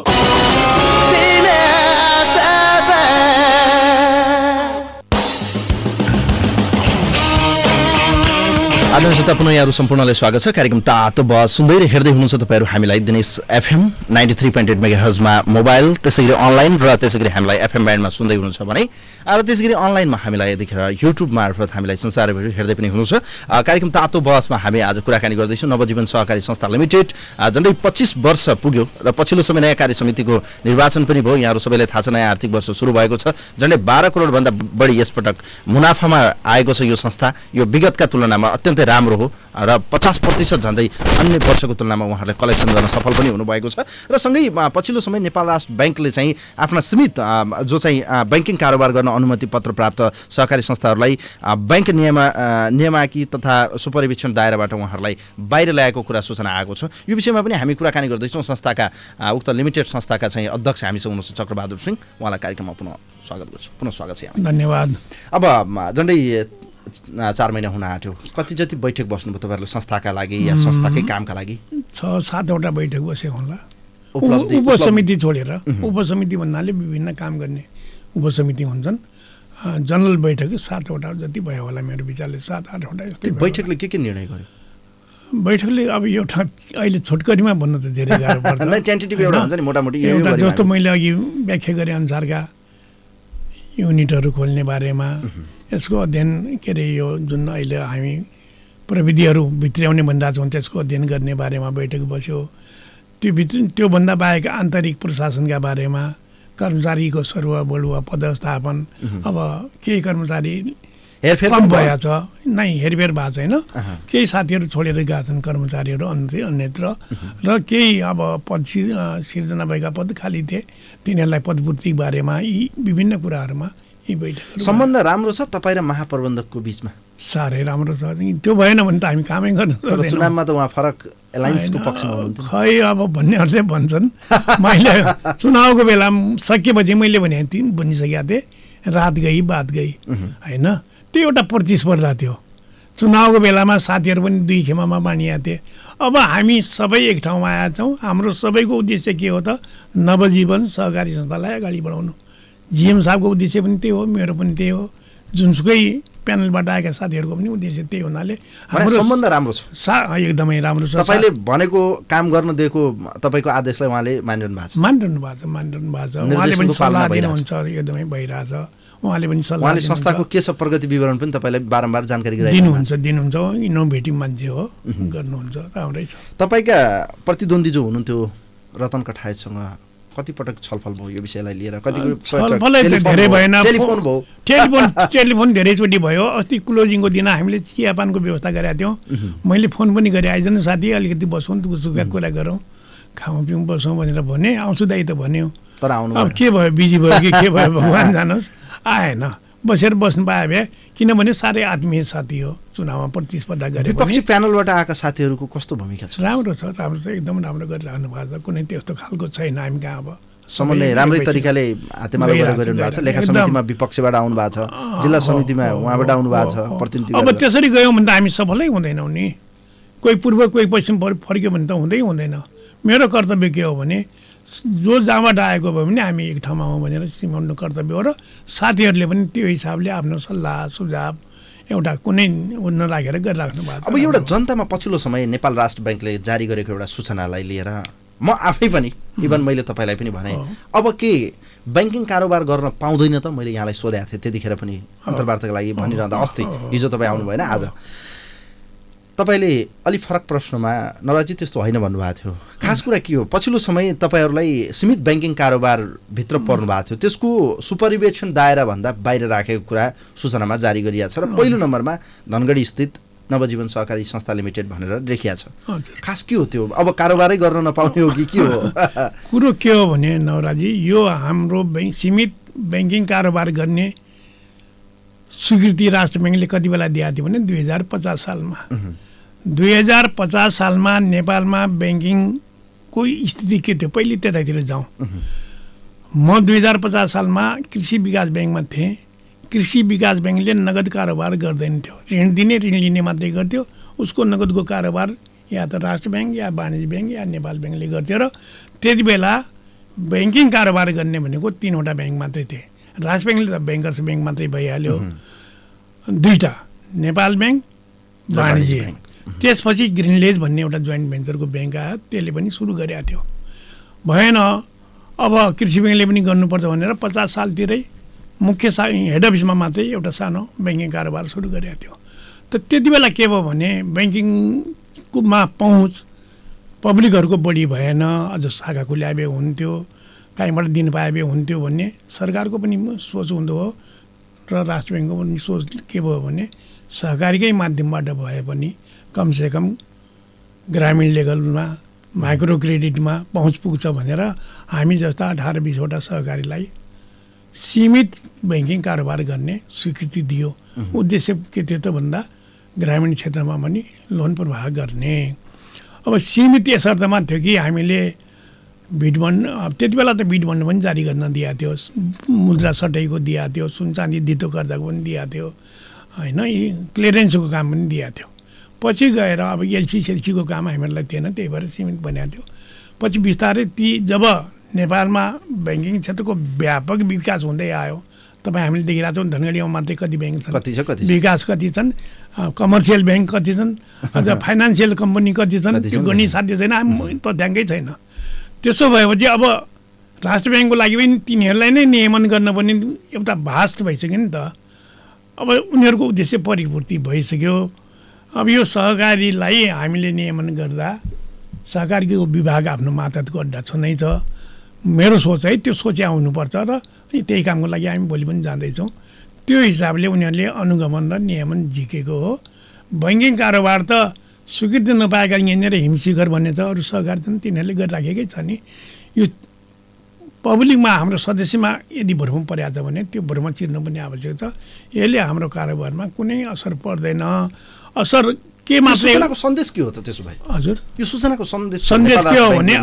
आदरणीय श्रोता, पुनः यहाँहरू सम्पूर्णलाई स्वागत छ। कार्यक्रम तातो बहस सुन्दै र हेर्दै हुनुहुन्छ तपाईँहरू हामीलाई दिनेश एफएम 93.8 मेगाहर्जमा मोबाइल, त्यसैगरी अनलाइन र त्यसैगरी हामीलाई एफएम ब्यान्डमा सुन्दै हुनुहुन्छ भने, र त्यसैगरी अनलाइनमा हामीलाई यतिखेर युट्युब मार्फत हामीलाई संसारभरि हेर्दै पनि हुनुहुन्छ। कार्यक्रम तातो बहसमा हामी आज कुराकानी गर्दैछौँ नवजीवन सहकारी संस्था लिमिटेड। झन्डै 25 वर्ष पुग्यो र पछिल्लो समय नयाँ कार्य समितिको निर्वाचन पनि भयो। यहाँहरू सबैलाई थाहा छ, नयाँ आर्थिक वर्ष सुरु भएको छ। झन्डै 12 करोडभन्दा बढी यसपटक मुनाफामा आएको छ यो संस्था। यो विगतका तुलनामा अत्यन्तै राम्रो हो र 50% झन्डै अन्य वर्षको तुलनामा उहाँहरूले कलेक्सन गर्न सफल पनि हुनुभएको छ। र सँगै पछिल्लो समय नेपाल राष्ट्र ब्याङ्कले चाहिँ आफ्ना सीमित जो चाहिँ ब्याङ्किङ कारोबार गर्न अनुमति पत्र प्राप्त सहकारी संस्थाहरूलाई ब्याङ्क नियामकी तथा सुपरिवेक्षण दायराबाट उहाँहरूलाई बाहिर ल्याएको कुरा सूचना आएको छ। यो विषयमा पनि हामी कुराकानी गर्दैछौँ। संस्थाका उक्त लिमिटेड संस्थाका चाहिँ अध्यक्ष हामीसँग हुनुहुन्छ चक्रबहादुर सिंह। उहाँलाई कार्यक्रममा पुनः स्वागत गर्छु। पुनः स्वागत छ। धन्यवाद। अब झन्डै 4 महिना हुन आँट्यो। कति जति बैठक बस्नुभयो तपाईँहरूले संस्थाका लागि या संस्थाकै कामका लागि? 6-7 वटा बैठक बसे होला। उपसमिति छोडेर, उपसमिति भन्नाले विभिन्न काम गर्ने उपसमिति हुन्छन्। जनरल बैठक 7 वटा जति भयो होला मेरो विचारले, 7-8 वटा जति। बैठकले के निर्णय गर्यो? बैठकले अब एउटा अहिले छोटकरीमा भन्नु त धेरै गाह्रो पर्छ। नै टेन्टेटिभ एउटा हुन्छ नि, मोटामोटी एउटा जस्तो मैले अघि व्याख्या गरे अनुसारका युनिटहरू खोल्ने बारेमा, यसको अध्ययन के अरे यो जुन अहिले हामी प्रविधिहरू भित्र्याउने भन्दा छौँ त्यसको अध्ययन गर्ने बारेमा बैठक बस्यो। त्योभन्दा बाहेक आन्तरिक प्रशासनका बारेमा, कर्मचारीको सरुवा बढुवा पदस्थापन, अब केही कर्मचारी कम भएका छ, नै हेरफेर भएको छैन। केही साथीहरू छोडेर गएका छन् कर्मचारीहरू अन्यत्र, र केही अब पद सिर्जना भएका पद खाली थिए, तिनीहरूलाई पदपूर्ति बारेमा यी विभिन्न कुराहरूमा यी बैठकहरू। सम्बन्ध राम्रो छ तपाईँ र महाप्रबन्धकको बिचमा? साह्रै राम्रो छ। त्यो भएन भने त हामी कामै गर्न सक्दैनौँ। चुनावमा त उहाँ फरक एलायन्सको पक्षमा हुनुहुन्थ्यो। खै अब भन्नेहरूले भन्छन्। मैले चुनावको बेला सकेपछि मैले भने भनिसकेका थिएँ, रात गई बात गई होइन। त्यो एउटा प्रतिस्पर्धा थियो। चुनावको बेलामा साथीहरू पनि 2 खेमामा बाँडिएका थिए। अब हामी सबै एक ठाउँमा आएका छौँ। हाम्रो सबैको उद्देश्य के हो त? नवजीवन सहकारी संस्थालाई अगाडि बढाउनु। जिएम साहबको उद्देश्य पनि त्यही हो, मेरो पनि त्यही हो, जुनसुकै प्यानलबाट आएका साथीहरूको पनि उद्देश्य त्यही हुनाले हाम्रो सम्बन्ध राम्रो छ। एकदमै राम्रो छ। तपाईँले भनेको काम गर्न दिएको तपाईँको आदेशलाई उहाँले मानिरहनु भएको छ। उहाँले पनि सल्लाह दिनुहुन्छ, एकदमै भइरहेछ। उहाँले पनि सल्लाह, उहाँले संस्थाको के छ प्रगति विवरण पनि तपाईँलाई बारम्बार जानकारी दिनुहुन्छ। इनोभेटिभ मान्छे हो, गर्नुहुन्छ, राम्रै छ। तपाईँका प्रतिद्वन्दी जो हुनुहुन्थ्यो रतन कठायतसँग कतिपटक छलफल भयो यो विषयलाई लिएर? धेरै भएन, टेलिफोन धेरैचोटि भयो। अस्ति क्लोजिङको दिन हामीले चियापानको व्यवस्था गरेका थियौँ, मैले फोन पनि गरेँ, आइजनु साथी अलिकति बसौँ, दुःखसुखका कुरा गरौँ, खाउँ पिउँ बसौँ भनेर भने, आउँछु दाइ त भन्यो। तर आउनु अब के भयो, बिजी भयो कि के भयो भगवान् जानोस्, आएन। बसेर बस्नु पाए भए, किनभने साह्रै आत्मीय साथी हो, चुनावमा प्रतिस्पर्धा गरे। विपक्षी प्यानलबाट आएका साथीहरूको कस्तो भूमिका छ? राम्रो छ, एकदम राम्रो गरिरहनु भएको छ। कुनै त्यस्तो खालको छैन हामी कहाँ। अब समन्वय राम्रै तरिकाले हातेमालो गरिरहनु भएको छ। लेखा समितिमा विपक्षबाट आउनु भएको छ, जिल्ला समितिमा उहाँबाट आउनु भएको छ प्रतिनिधि। अब त्यसरी गयौँ भने त हामी सफलै हुँदैनौँ नि। कोही पूर्व कोही पश्चिम फर्क्यो भने त हुँदैन। मेरो कर्तव्य के हो भने जो जहाँबाट आएको भयो भने हामी एक ठाउँमा हौँ भनेर सिमाउनु कर्तव्य हो, र साथीहरूले पनि त्यो हिसाबले आफ्नो सल्लाह सुझाव एउटा कुनै नराखेर गरिराख्नु भएको छ। अब एउटा जनतामा पछिल्लो समय नेपाल राष्ट्र ब्याङ्कले जारी गरेको एउटा सूचनालाई लिएर म आफै पनि इभन मैले तपाईँलाई पनि भने, अब के ब्याङ्किङ कारोबार गर्न पाउँदैन त? मैले यहाँलाई सोधेको थिएँ त्यतिखेर पनि अन्तर्वार्ताको लागि भनिरहँदा, अस्ति हिजो तपाईँ आउनु भएन, आज तपाईँले अलिक फरक प्रश्नमा नराजी त्यस्तो होइन भन्नुभएको थियो। खास कुरा के हो, पछिल्लो समय तपाईँहरूलाई सीमित ब्याङ्किङ कारोबारभित्र पर्नु भएको थियो, त्यसको सुपरिवेक्षण दायराभन्दा बाहिर राखेको कुरा सूचनामा जारी गरिएको छ, र पहिलो नम्बरमा धनगढी स्थित नवजीवन सहकारी संस्था लिमिटेड भनेर लेखिएको छ। खास के हो त्यो? अब कारोबारै गर्न नपाउने हो कि के हो? कुरो के हो भने नवराजी, यो हाम्रो सीमित ब्याङ्किङ कारोबार गर्ने स्वीकृति राष्ट्र ब्याङ्कले कति बेला दिएको थियो भने 2050 सालमा। 2050 सालमा नेपालमा ब्याङ्किङको स्थिति के थियो पहिले त्यतातिर जाउँ। म 2050 सालमा कृषि विकास ब्याङ्कमा थिएँ। कृषि विकास ब्याङ्कले नगद कारोबार गर्दैन थियो, ऋण दिने ऋण लिने मात्रै गर्थ्यो। उसको नगदको कारोबार या त राष्ट्र ब्याङ्क या वाणिज्य ब्याङ्क या नेपाल ब्याङ्कले गर्थ्यो, र त्यति बेला ब्याङ्किङ कारोबार गर्ने भनेको 3वटा ब्याङ्क मात्रै थिए। राष्ट्र ब्याङ्कले त ब्याङ्कर्स ब्याङ्क मात्रै भइहाल्यो, 2टा नेपाल ब्याङ्क वाणिज्य ब्याङ्क। त्यसपछि ग्रिनलेज भन्ने एउटा जोइन्ट भेन्चरको ब्याङ्क आयो, त्यसले पनि सुरु गरेको थियो। भएन, अब कृषि ब्याङ्कले पनि गर्नुपर्छ भनेर 50 सालतिरै मुख्य हेड अफिसमा मात्रै एउटा सानो ब्याङ्किङ कारोबार सुरु गरेको थियो। त त्यति बेला के भयो भने ब्याङ्किङमा पहुँच पब्लिकहरूको बढी भएन, अझ शाखा खुल्याए भए हुन्थ्यो, कहीँबाट दिन पाए भए हुन्थ्यो भन्ने सरकारको पनि सोच हुँदो हो, र राष्ट्र ब्याङ्कको पनि सोच के भयो भने सहकारीकै माध्यमबाट भए पनि कमसेकम ग्रामीण लेभलमा माइक्रो क्रेडिटमा पहुँच पुग्छ भनेर हामी जस्ता 18-20वटा सहकारीलाई सीमित ब्याङ्किङ कारोबार गर्ने स्वीकृति दियो। उद्देश्य के थियो त भन्दा ग्रामीण क्षेत्रमा पनि लोन प्रवाह गर्ने। अब सीमित यसर्थमा थियो कि हामीले बिट बन्ड, त्यति बेला त बिट बन्ड पनि जारी गर्न दिएको थियो, मुद्रा सटैको दिएको थियो, सुन चाँदी धितो कर्जाको पनि दिएको थियो, होइन, क्लियरेन्सको काम पनि दिएको थियो। पछि गएर अब एलसी-सेल्सीको काम हामीहरूलाई थिएन, त्यही भएर सीमित बनेको थियो। पछि बिस्तारै ती जब नेपालमा ब्याङ्किङ क्षेत्रको व्यापक विकास हुँदै आयो, तपाईँ हामीले देखिरहेको छौँ धनगढीमा मात्रै कति ब्याङ्क छन्, विकास कति छन्, कमर्सियल ब्याङ्क कति छन्, अझ फाइनेन्सियल कम्पनी कति छन्, त्यो गणित साध्य छैन, तथ्याङ्कै छैन। त्यसो भएपछि अब राष्ट्र ब्याङ्कको लागि पनि तिनीहरूलाई नै नियमन गर्नुपर्ने एउटा भास्ट भइसक्यो नि त। अब उनीहरूको उद्देश्य परिपूर्ति भइसक्यो। अब यो सहकारीलाई हामीले नियमन गर्दा सहकारीको विभाग आफ्नो मातहतको अड्डा छँदै छ। मेरो सोच है, त्यो सोचे आउनुपर्छ, र त्यही कामको लागि हामी भोलि पनि जाँदैछौँ। त्यो हिसाबले उनीहरूले अनुगमन र नियमन झिकेको हो। ब्याङ्किङ कारोबार त स्वीकृति नपाएका यहाँनिर हिमशिखर भन्ने छ, अरू सहकारी छन् तिनीहरूले गरिराखेकै छ नि। यो पब्लिकमा हाम्रो सदस्यमा यदि भ्रम परेको छ भने त्यो भ्रम चिर्नु पनि आवश्यक छ। यसले हाम्रो कारोबारमा कुनै असर पर्दैन। असर के मात्रै सन्देश के हो त त्यसो भए? हजुर, यो सूचनाको सन्देश के हो भने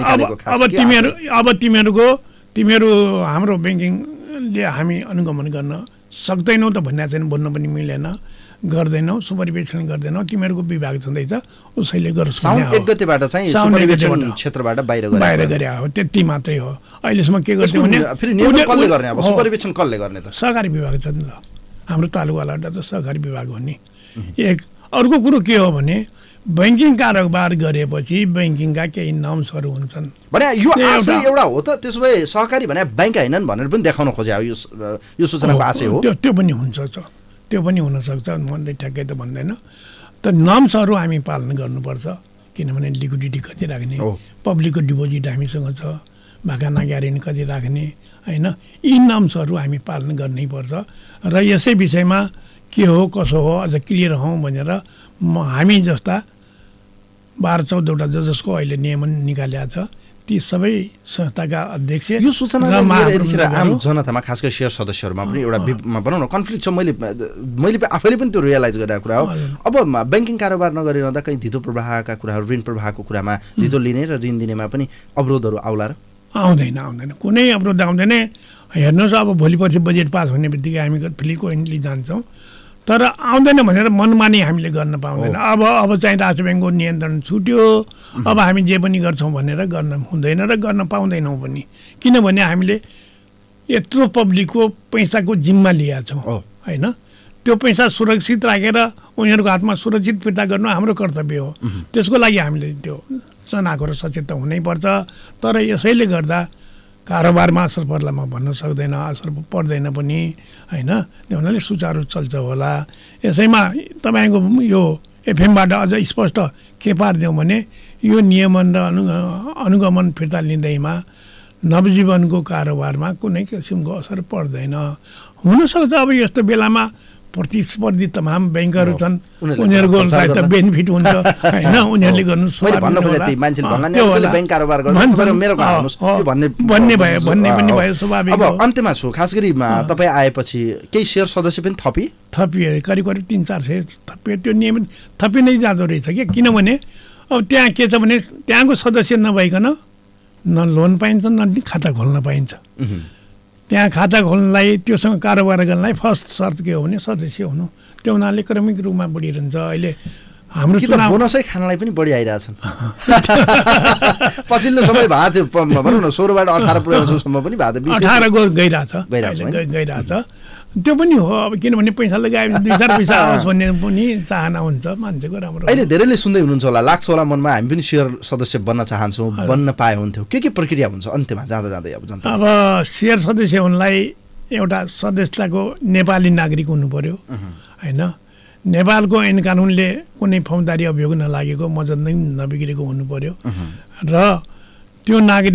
अब तिमीहरू हाम्रो ब्याङ्किङले हामी अनुगमन गर्न सक्दैनौँ त भन्ने छैन, भन्नु पनि मिलेन। गर्दैनौ, सुपरिवेक्षण गर्दैनौ, तिमीहरूको विभाग छँदैछ उसैले गर्छ। साउन 1 गतेबाट चाहिँ सुपरिवेक्षण क्षेत्रबाट बाहिर गरे हो, त्यति मात्रै हो। अहिलेसम्म के गर्छ भने फेरि नियमन कसले गर्ने, अब सुपरिवेक्षण कसले गर्ने त? सहकारी विभाग छ नि त, हाम्रो तालुकालाई त सहकारी विभाग हो नि। एक अर्को कुरो के हो भने बैंकिङ कारोबार गरेपछि बैंकिङका केही नर्म्सहरू हुन्छन् भने यो आशय एउटा हो त। त्यसो भए सहकारी भने बैंक हैनन् भनेर पनि देखाउन खोजे हो, यो सूचनाको आशय हो। त्यो पनि हुन्छ, त्यो पनि हुनसक्छ, भन्दै ठ्याक्कै त भन्दैन। त नर्म्सहरू हामी पालन गर्नुपर्छ, किनभने लिक्विडिटी कति राख्ने, पब्लिकको डिपोजिट हामीसँग छ, भाकाना ग्यारेन्टी कति राख्ने होइन, यी नर्म्सहरू हामी पालन गर्नैपर्छ। र यसै विषयमा के हो कसो हो अझ क्लियर हौँ भनेर हामी जस्ता 12-14वटा जसको अहिले नियमन निकालेको छ ती सबै संस्थाका अध्यक्ष यो सूचना यतिखेर आम जनतामा खास गरी शेयर सदस्यहरूमा पनि एउटा भनौँ न कन्फ्लिक्ट छ। मैले आफैले पनि त्यो रियलाइज गरेको कुरा हो। अब ब्याङ्किङ कारोबार नगरिरहँदा कहीँ धितो प्रवाहका कुराहरू, ऋण प्रवाहको कुरामा धितो लिने र ऋण दिनेमा पनि अवरोधहरू आउला र? आउँदैन, कुनै अवरोध आउँदैन। हेर्नुहोस्, अब भोलि पर्सि बजेट पास हुने बित्तिकै हामी फ्रिक्वेन्टली जान्छौँ, तर आउँदैन भनेर मनमानी हामीले गर्न पाउँदैन। अब चाहिँ राष्ट्र ब्याङ्कको नियन्त्रण छुट्यो, अब हामी जे पनि गर्छौँ भनेर गर्न हुँदैन र गर्न पाउँदैनौँ पनि। किनभने हामीले यत्रो पब्लिकको पैसाको जिम्मा लिएका छौँ होइन, त्यो पैसा सुरक्षित राखेर उनीहरूको हातमा सुरक्षित फिर्ता गर्नु हाम्रो कर्तव्य हो। त्यसको लागि हामीले त्यो जनाएको र सचेत त हुनैपर्छ। तर यसैले गर्दा कारोबारमा असर पर्ला म भन्न सक्दैन, असर पर्दैन पनि होइन, त्यो हुनाले सुचारू चल्छ होला। यसैमा तपाईँको यो एफएमबाट अझ स्पष्ट के पारिदिउँ भने यो नियमन र अनुगमन फिर्ता लिँदैमा नवजीवनको कारोबारमा कुनै किसिमको असर पर्दैन। हुनसक्छ अब यस्तो बेलामा प्रतिस्पर्धी तमाम ब्याङ्कहरू छन्, उनीहरूको त बेनिफिट हुन्छ होइन, उनीहरूले गर्नु भन्ने भयो स्वाभाविक। अब अन्त्यमा छु, खास गरी तपाईँ आएपछि केही शेयर सदस्य पनि थपिए करिब 300-400 थपिए। त्यो नियम थपि नै जाँदो रहेछ कि, किनभने अब त्यहाँ के छ भने त्यहाँको सदस्य नभइकन न लोन पाइन्छ न खाता खोल्न पाइन्छ। त्यहाँ खाता खोल्नलाई त्योसँग कारोबार गर्नलाई फर्स्ट शर्त के हो भने सदस्य हुनु। त्यो हुनाले क्रमिक रूपमा बढिरहन्छ। अहिले हाम्रो बोनसै खानलाई पनि बढी आइरहेछन्। पछिल्लो समय भएको थियो भनौँ न 16बाट 18 पुर्याउँछसम्म पनि भएको थियो, 18 गइरहेछ। त्यो पनि हो, अब किनभने पैसा लगाएपछि 2-4 पैसा आओस् भन्ने पनि चाहना हुन्छ मान्छेको। राम्रो अहिले धेरैले सुन्दै हुनुहुन्छ होला, लाग्छ होला मनमा हामी पनि शेयर सदस्य बन्न चाहन्छौँ, बन्न पाए हुन्थ्यो। के प्रक्रिया हुन्छ अन्त्यमा जाँदै अब जनता? अब शेयर सदस्य हुनलाई एउटा सदस्यताको नेपाली नागरिक हुनु पर्यो होइन, नेपालको ऐन कानुनले कुनै फौजदारी अभियोग नलागेको, मजत नै नबिग्रेको हुनु पर्यो र त्यो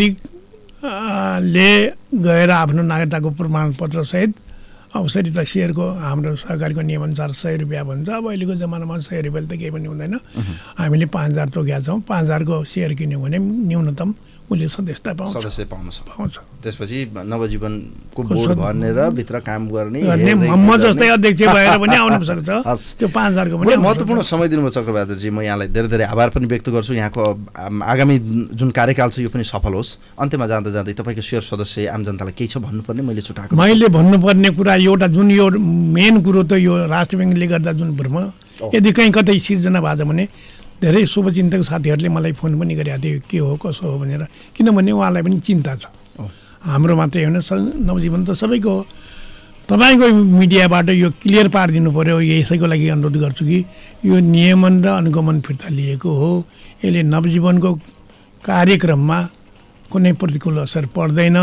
नागरिकले गएर आफ्नो नागरिकताको प्रमाणपत्र सहित औषधि त सेयरको हाम्रो सरकारको नियमअनुसार 100 रुपियाँ भन्छ। अब अहिलेको जमानामा 100 रुपियाँ त केही पनि हुँदैन। हामीले 5000 तोकेका छौँ, 5000को सेयर किन्यो भने न्यूनतम उसले सदस्यता पाउँछ। त्यसपछि नवजीवनको बोर्ड भनेर भित्र काम गर्ने म जस्तै अध्यक्ष भएर पनि आउन सक्छ। त्यो 5000को पनि महत्त्वपूर्ण समय दिनुभयो चक्रबहादुरजी, म यहाँलाई धेरै धेरै आभार पनि व्यक्त गर्छु। यहाँको आगामी जुन कार्यकाल छ यो पनि सफल होस्। अन्त्यमा जाँदा जाँदै तपाईँको शेयर सदस्य आम जनतालाई केही छ भन्नुपर्ने मैले छुटाएको? मैले भन्नुपर्ने कुरा एउटा जुन यो मेन कुरो त यो राष्ट्र ब्याङ्कले गर्दा जुन भ्रम यदि कहीँ कतै सिर्जना भएको छ भने धेरै शुभचिन्तक साथीहरूले मलाई फोन पनि गरेका थिए के हो कसो हो भनेर, किनभने उहाँलाई पनि चिन्ता छ। हाम्रो मात्रै होइन, नवजीवन त सबैको हो। तपाईँको मिडियाबाट यो क्लियर पारिदिनु पर्यो। यसैको लागि अनुरोध गर्छु कि यो नियमन र अनुगमन फिर्ता लिएको हो, यसले नवजीवनको कार्यक्रममा कुनै प्रतिकूल असर पर्दैन।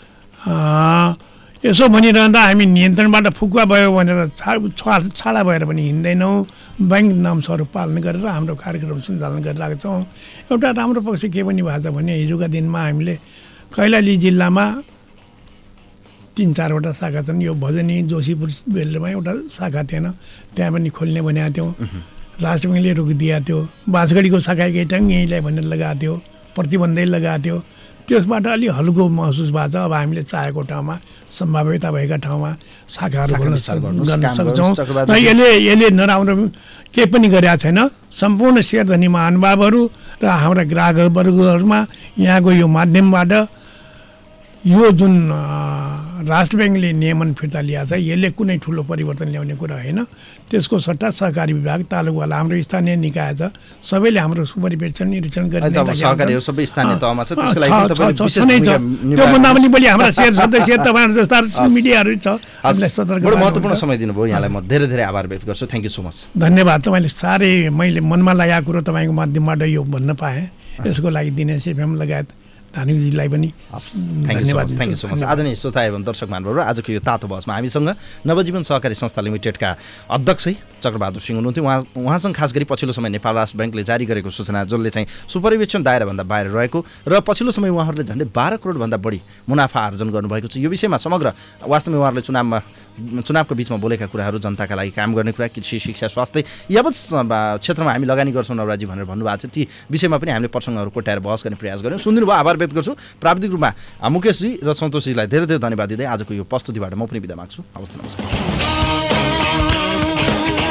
यसो भनिरहँदा हामी नियन्त्रणबाट फुकुवा भयो भनेर छाडा भएर पनि हिँड्दैनौँ। ब्याङ्क नर्म्सहरू पालन गरेर हाम्रो कार्यक्रम सञ्चालन गरिरहेका छौँ। एउटा राम्रो पक्ष के पनि भएको छ भने हिजोका दिनमा हामीले कैलाली जिल्लामा 3-4वटा शाखा छन्। यो भजनी जोशीपुर बेल्टमा एउटा शाखा थिएन, त्यहाँ पनि खोल्ने भनेको थियौँ। राष्ट्र ब्याङ्कले रोकिदिएको थियो। बाँसगढीको शाखा केटाङ यहीँलाई भनेर लगाएको थियो, प्रतिबन्धै लगाएको थियो। त्यसबाट अलि हल्को महसुस भएको छ। अब हामीले चाहेको ठाउँमा, सम्भाव्यता भएका ठाउँमा शाखाहरू गर्न सक्छौँ र यसले नराम्रो केही पनि गरेका छैन। सम्पूर्ण शेयरधनी महानुभावहरू र हाम्रा ग्राहक वर्गहरूमा यहाँको यो माध्यमबाट यो जुन राष्ट्र ब्याङ्कले नियमन फिर्ता लिएको छ, यसले कुनै ठुलो परिवर्तन ल्याउने कुरा होइन। त्यसको सट्टा सहकारी विभाग, तालुकावाला, हाम्रो स्थानीय निकाय छ, सबैले हाम्रो सुपरिवेक्षण निरीक्षण गर्ने सहकारीहरू सबै स्थानीय तहमा छ, त्यसको लागि पनि तपाईले विशेष भूमिका त्यो भन्दा पनि बढी हाम्रा शेयर सदस्य तपाईँहरू जस्ता मिडियाहरू छ, हामीलाई सतर्क बडो महत्त्वपूर्ण समय दिनुभयो। यहाँलाई म धेरै धेरै आभार व्यक्त गर्छु। Thank you so much. धन्यवाद। तपाईँले साह्रै मैले मनमा लागेको कुरो तपाईँको माध्यमबाट यो भन्न पाएँ, यसको लागि दिनेश एफएम लगायत धानुजीलाई पनि धन्यवाद। Thank you so much. आदरणीय श्रोता एवं दर्शक महानुभावहरू, आजको यो तातो बहसमा हामीसँग नवजीवन सहकारी संस्था लिमिटेडका अध्यक्ष चक्रबहादुर सिंह हुनुहुन्थ्यो। उहाँसँग खास गरी पछिल्लो समय नेपाल राष्ट्र ब्याङ्कले जारी गरेको सूचना जसले चाहिँ सुपरिवेक्षण दायराभन्दा बाहिर रहेको र पछिल्लो समय उहाँहरूले झन्डै 12 करोडभन्दा बढी मुनाफा आर्जन गर्नुभएको छ, यो विषयमा समग्र वास्तवमा उहाँहरूले चुनावको बिचमा बोलेका कुराहरू, जनताका लागि काम गर्ने कुरा, कृषि, शिक्षा, स्वास्थ्य यावत क्षेत्रमा हामी लगानी गर्छौँ नवराजी भनेर भन्नुभएको थियो। ती विषयमा पनि हामीले प्रसङ्गहरू कोट्याएर बहस गर्ने प्रयास गऱ्यौँ। सुनिदिनु भयो, आभार व्यक्त गर्छु। प्राविधिक रूपमा मुकेशजी र सन्तोषजीलाई धेरै धेरै धन्यवाद दिँदै आजको यो प्रस्तुतिबाट म पनि बिदा माग्छु। हवस्, नमस्कार।